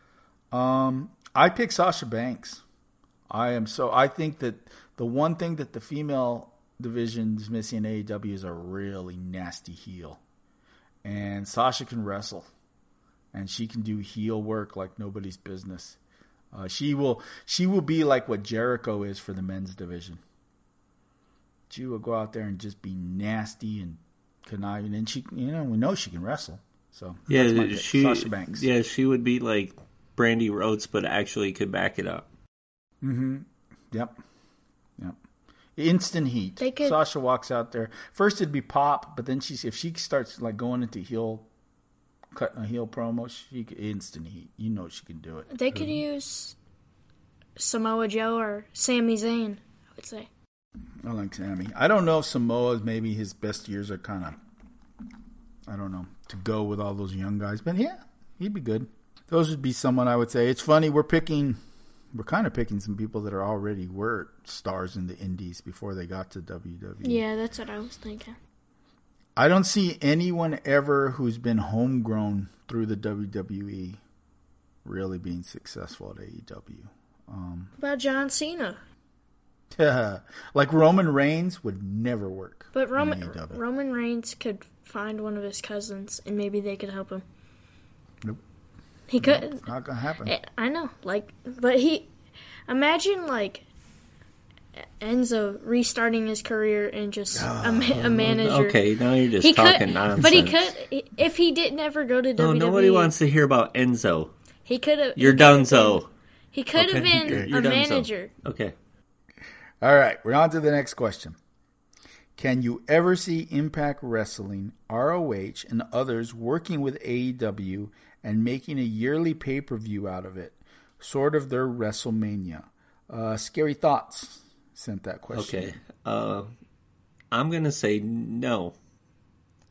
I pick Sasha Banks. I think that the one thing that the female division is missing in AEW is a really nasty heel, and Sasha can wrestle, and she can do heel work like nobody's business. She will be like what Jericho is for the men's division. She will go out there and just be nasty and conniving, and we know she can wrestle. So Sasha Banks. Yeah, she would be like Brandy Rhodes, but actually could back it up. Mm-hmm. Yep. Instant heat. Sasha walks out there. First it'd be pop, but then if she starts like going into cutting a heel promo, she could instant heat. You know she can do it. They could use Samoa Joe or Sami Zayn, I would say. I like Sami. I don't know if Samoa's maybe his best years are kind of, I don't know, to go with all those young guys. But yeah, he'd be good. Those would be someone I would say. It's funny, we're kind of picking some people that were stars in the indies before they got to WWE. Yeah, that's what I was thinking. I don't see anyone ever who's been homegrown through the WWE really being successful at AEW. About John Cena? Like Roman Reigns would never work. But Roman Reigns could find one of his cousins and maybe they could help him. Nope. He could. It's not gonna happen. I know. Imagine Enzo restarting his career and just a manager. Okay, now you're just talking nonsense. But he could, if he didn't ever go to WWE. No, nobody wants to hear about Enzo. He could have. You're Dunzo. He could have been a manager. Okay. All right, we're on to the next question. Can you ever see Impact Wrestling, ROH, and others working with AEW and making a yearly pay-per-view out of it? Sort of their WrestleMania. Scary Thoughts sent that question. Okay. I'm going to say no.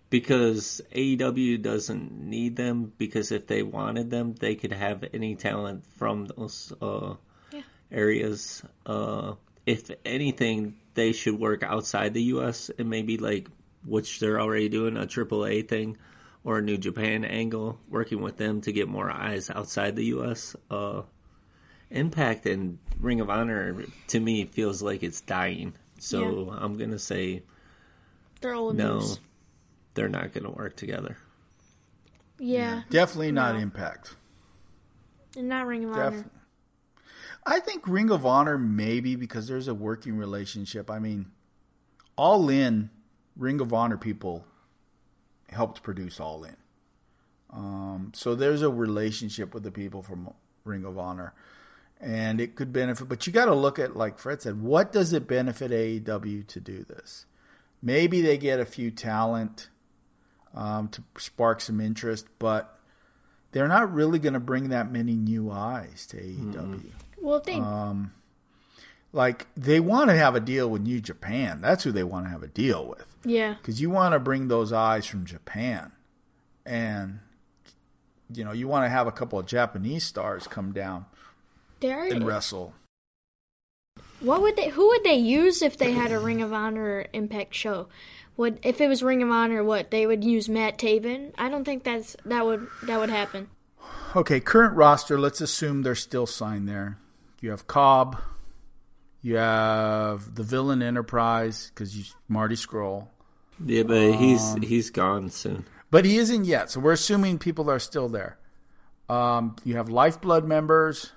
Because AEW doesn't need them, because if they wanted them, they could have any talent from those areas. If anything, they should work outside the U.S. and maybe like, which they're already doing, a AAA thing or a New Japan angle, working with them to get more eyes outside the U.S. Impact and Ring of Honor, to me, feels like it's dying. So I'm going to say they're old no. news. They're not going to work together. Yeah. Definitely not Impact. And not Ring of Honor. I think Ring of Honor maybe because there's a working relationship. I mean, All In, Ring of Honor people helped produce All In. So there's a relationship with the people from Ring of Honor. And it could benefit. But you got to look at, like Fred said, what does it benefit AEW to do this? Maybe they get a few talent to spark some interest, but they're not really going to bring that many new eyes to AEW. Well, they like they want to have a deal with New Japan. That's who they want to have a deal with. Yeah, because you want to bring those eyes from Japan, and you want to have a couple of Japanese stars come down and wrestle. Who would they use if they had a Ring of Honor or Impact show? If it was Ring of Honor, they would use Matt Taven? I don't think that would happen. Okay, current roster, let's assume they're still signed there. You have Cobb, you have the Villain Enterprise because you Marty Scurll. Yeah, but he's gone soon. But he isn't yet, so we're assuming people are still there. You have Lifeblood members.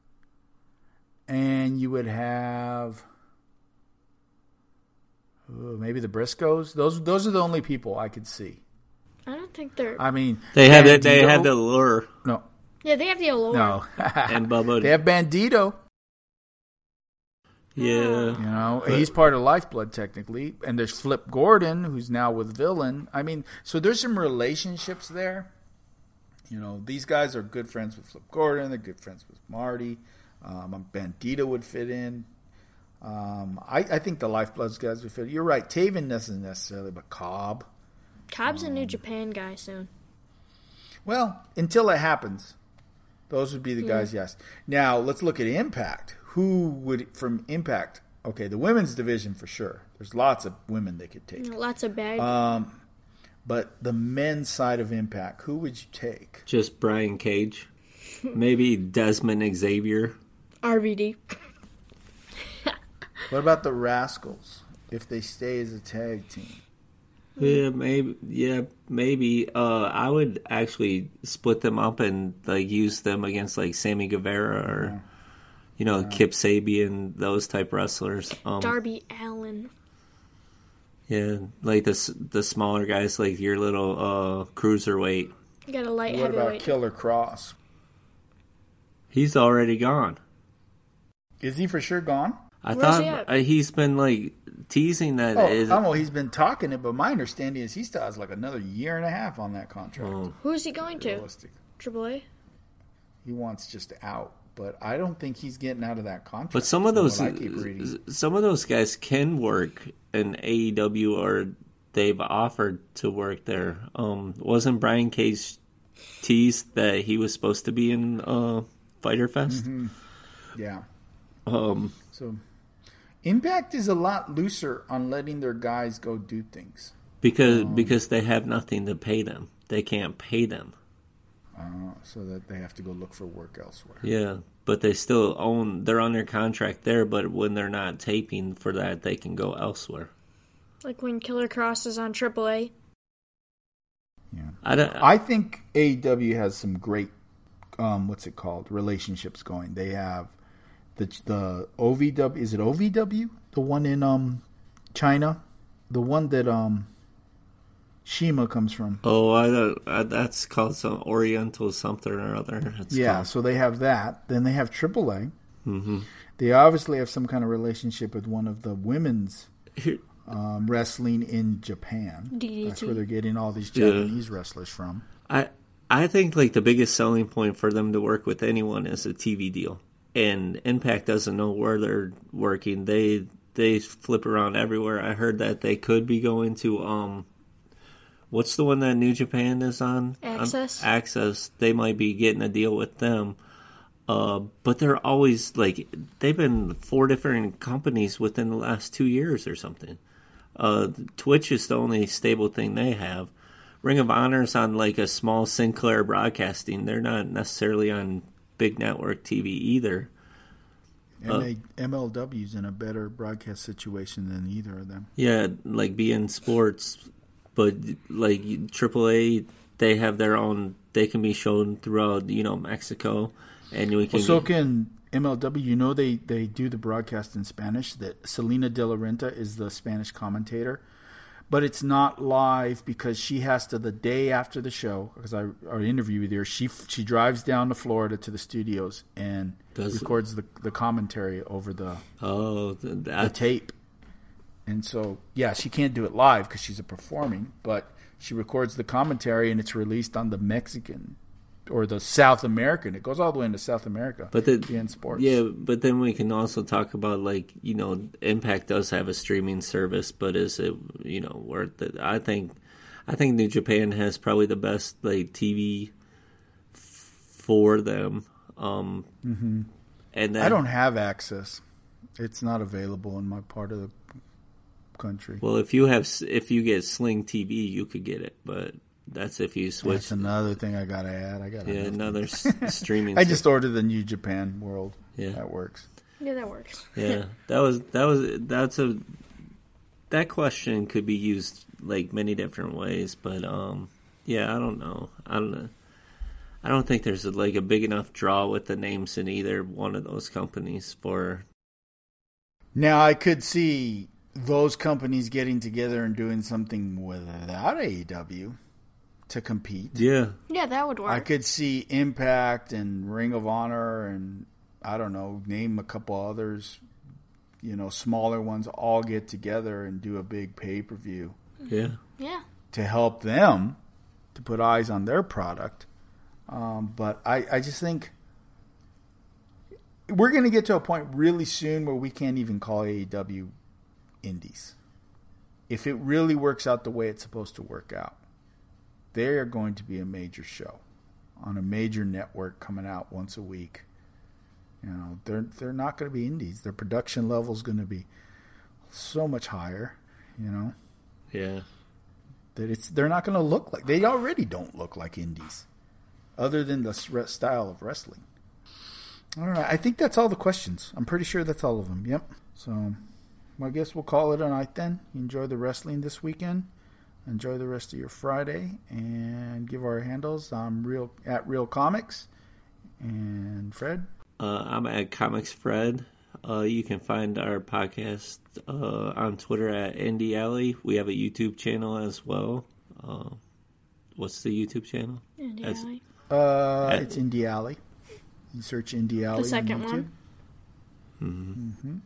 And you would have maybe the Briscoes. Those are the only people I could see. I don't think they're. I mean, they have the allure. No. Yeah, they have the allure. No. And Bubba. They have Bandito. Yeah. He's part of Lifeblood technically, and there's Flip Gordon, who's now with Villain. I mean, so there's some relationships there. These guys are good friends with Flip Gordon. They're good friends with Marty. Bandito would fit in. I think the Lifebloods guys would fit. You're right. Taven doesn't necessarily, but Cobb. Cobb's a New Japan guy soon. Well, until it happens, those would be the guys. Yes. Now let's look at Impact. Who would from Impact? Okay, the women's division for sure. There's lots of women they could take. Lots of bad. But the men's side of Impact, who would you take? Just Brian Cage, maybe Desmond Xavier. RVD. What about the Rascals if they stay as a tag team? Yeah, maybe. I would actually split them up and use them against Sammy Guevara or Kip Sabian, those type wrestlers. Darby Allin. Yeah, the smaller guys, like your little cruiserweight. You got a light heavyweight. What about Killer Cross? He's already gone. Is he for sure gone? I thought he's been teasing that. He's been talking it, but my understanding is he still has another year and a half on that contract. Who's he going to? AAA? He wants just out, but I don't think he's getting out of that contract. But some of those guys can work in AEW, or they've offered to work there. Wasn't Brian Cage teased that he was supposed to be in Fyter Fest? Mm-hmm. Yeah. So Impact is a lot looser on letting their guys go do things. Because they have nothing to pay them. They can't pay them. So that they have to go look for work elsewhere. Yeah, but they still they're on their contract there, but when they're not taping for that, they can go elsewhere. Like when Killer Cross is on AAA? Yeah. I think AEW has some great, relationships going. They have the OVW, is it OVW? The one in China? The one that Shima comes from. Oh, that's called some Oriental something or other. So they have that. Then they have AAA. Mm-hmm. They obviously have some kind of relationship with one of the women's wrestling in Japan. DDT. That's where they're getting all these Japanese wrestlers from. I think the biggest selling point for them to work with anyone is a TV deal. And Impact doesn't know where they're working. They flip around everywhere. I heard that they could be going to what's the one that New Japan is on? Access. Access. They might be getting a deal with them. But they're always like, they've been 4 different companies within the last 2 years or something. Twitch is the only stable thing they have. Ring of Honor's on like a small Sinclair Broadcasting. They're not necessarily on big network TV either. MLW's in a better broadcast situation than either of them. Yeah, like beIN Sports, but like AAA, they have their own. They can be shown throughout, Mexico, and we can. Well, so can MLW. They do the broadcast in Spanish. That Selena De La Renta is the Spanish commentator, but it's not live because she has to, the day after the show, because I interviewed with her, she drives down to Florida to the studios and records the commentary over the tape. And so, yeah, she can't do it live because she's performing, but she records the commentary and it's released on the Mexican or the South American. It goes all the way into South America. But beIN Sports. Yeah, but then we can also talk about, like, Impact does have a streaming service, but is it, worth it? I think New Japan has probably the best, like, TV for them. And then, I don't have access. It's not available in my part of the country. Well, if you get Sling TV, you could get it, but that's if you switch. That's another thing I gotta add. Another streaming. I just ordered the New Japan World. Yeah, that works. Yeah, that works. Yeah, that question could be used like many different ways, but yeah, I don't know. I don't think there's a big enough draw with the names in either one of those companies for. Now I could see those companies getting together and doing something without AEW to compete. Yeah, that would work. I could see Impact and Ring of Honor and I don't know, name a couple others, smaller ones, all get together and do a big pay-per-view. Yeah. To help them to put eyes on their product. But I just think we're going to get to a point really soon where we can't even call AEW indies. If it really works out the way it's supposed to work out, they are going to be a major show on a major network coming out once a week. They're not going to be indies. Their production level is going to be so much higher. Yeah. That they're not going to look like, they already don't look like indies, other than the style of wrestling. All right, I think that's all the questions. I'm pretty sure that's all of them. Yep. So I guess we'll call it a night then. Enjoy the wrestling this weekend. Enjoy the rest of your Friday, and give our handles. I'm at Real Comics, and Fred. I'm at Comics Fred. You can find our podcast on Twitter at Indie Alley. We have a YouTube channel as well. What's the YouTube channel? Indie Alley. It's Indie Alley. You search Indie Alley. The second on YouTube. One.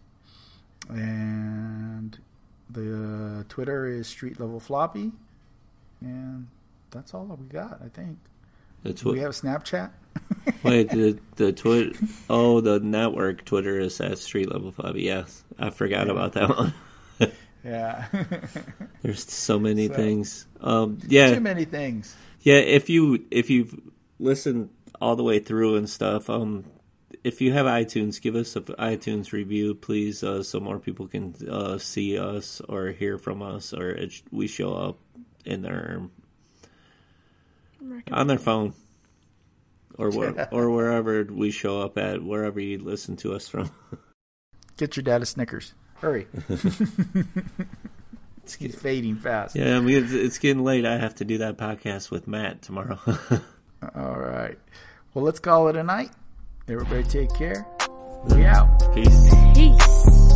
And the Twitter is Street Level Floppy, and that's all that we got. I think. Do we have Snapchat? Wait, the Twitter. Oh, the network Twitter is at Street Level Floppy. Yes, I forgot about that one. Yeah. There's so many things. Yeah, too many things. Yeah, if you've listened all the way through and stuff, if you have iTunes, give us an iTunes review, please, so more people can see us or hear from us, or we show up in on their phone, or wherever we show up at, wherever you listen to us from. Get your dad a Snickers. Hurry. It's fading fast. Yeah, I mean, it's getting late. I have to do that podcast with Matt tomorrow. All right. Well, let's call it a night. Everybody take care. We out. Peace. Peace.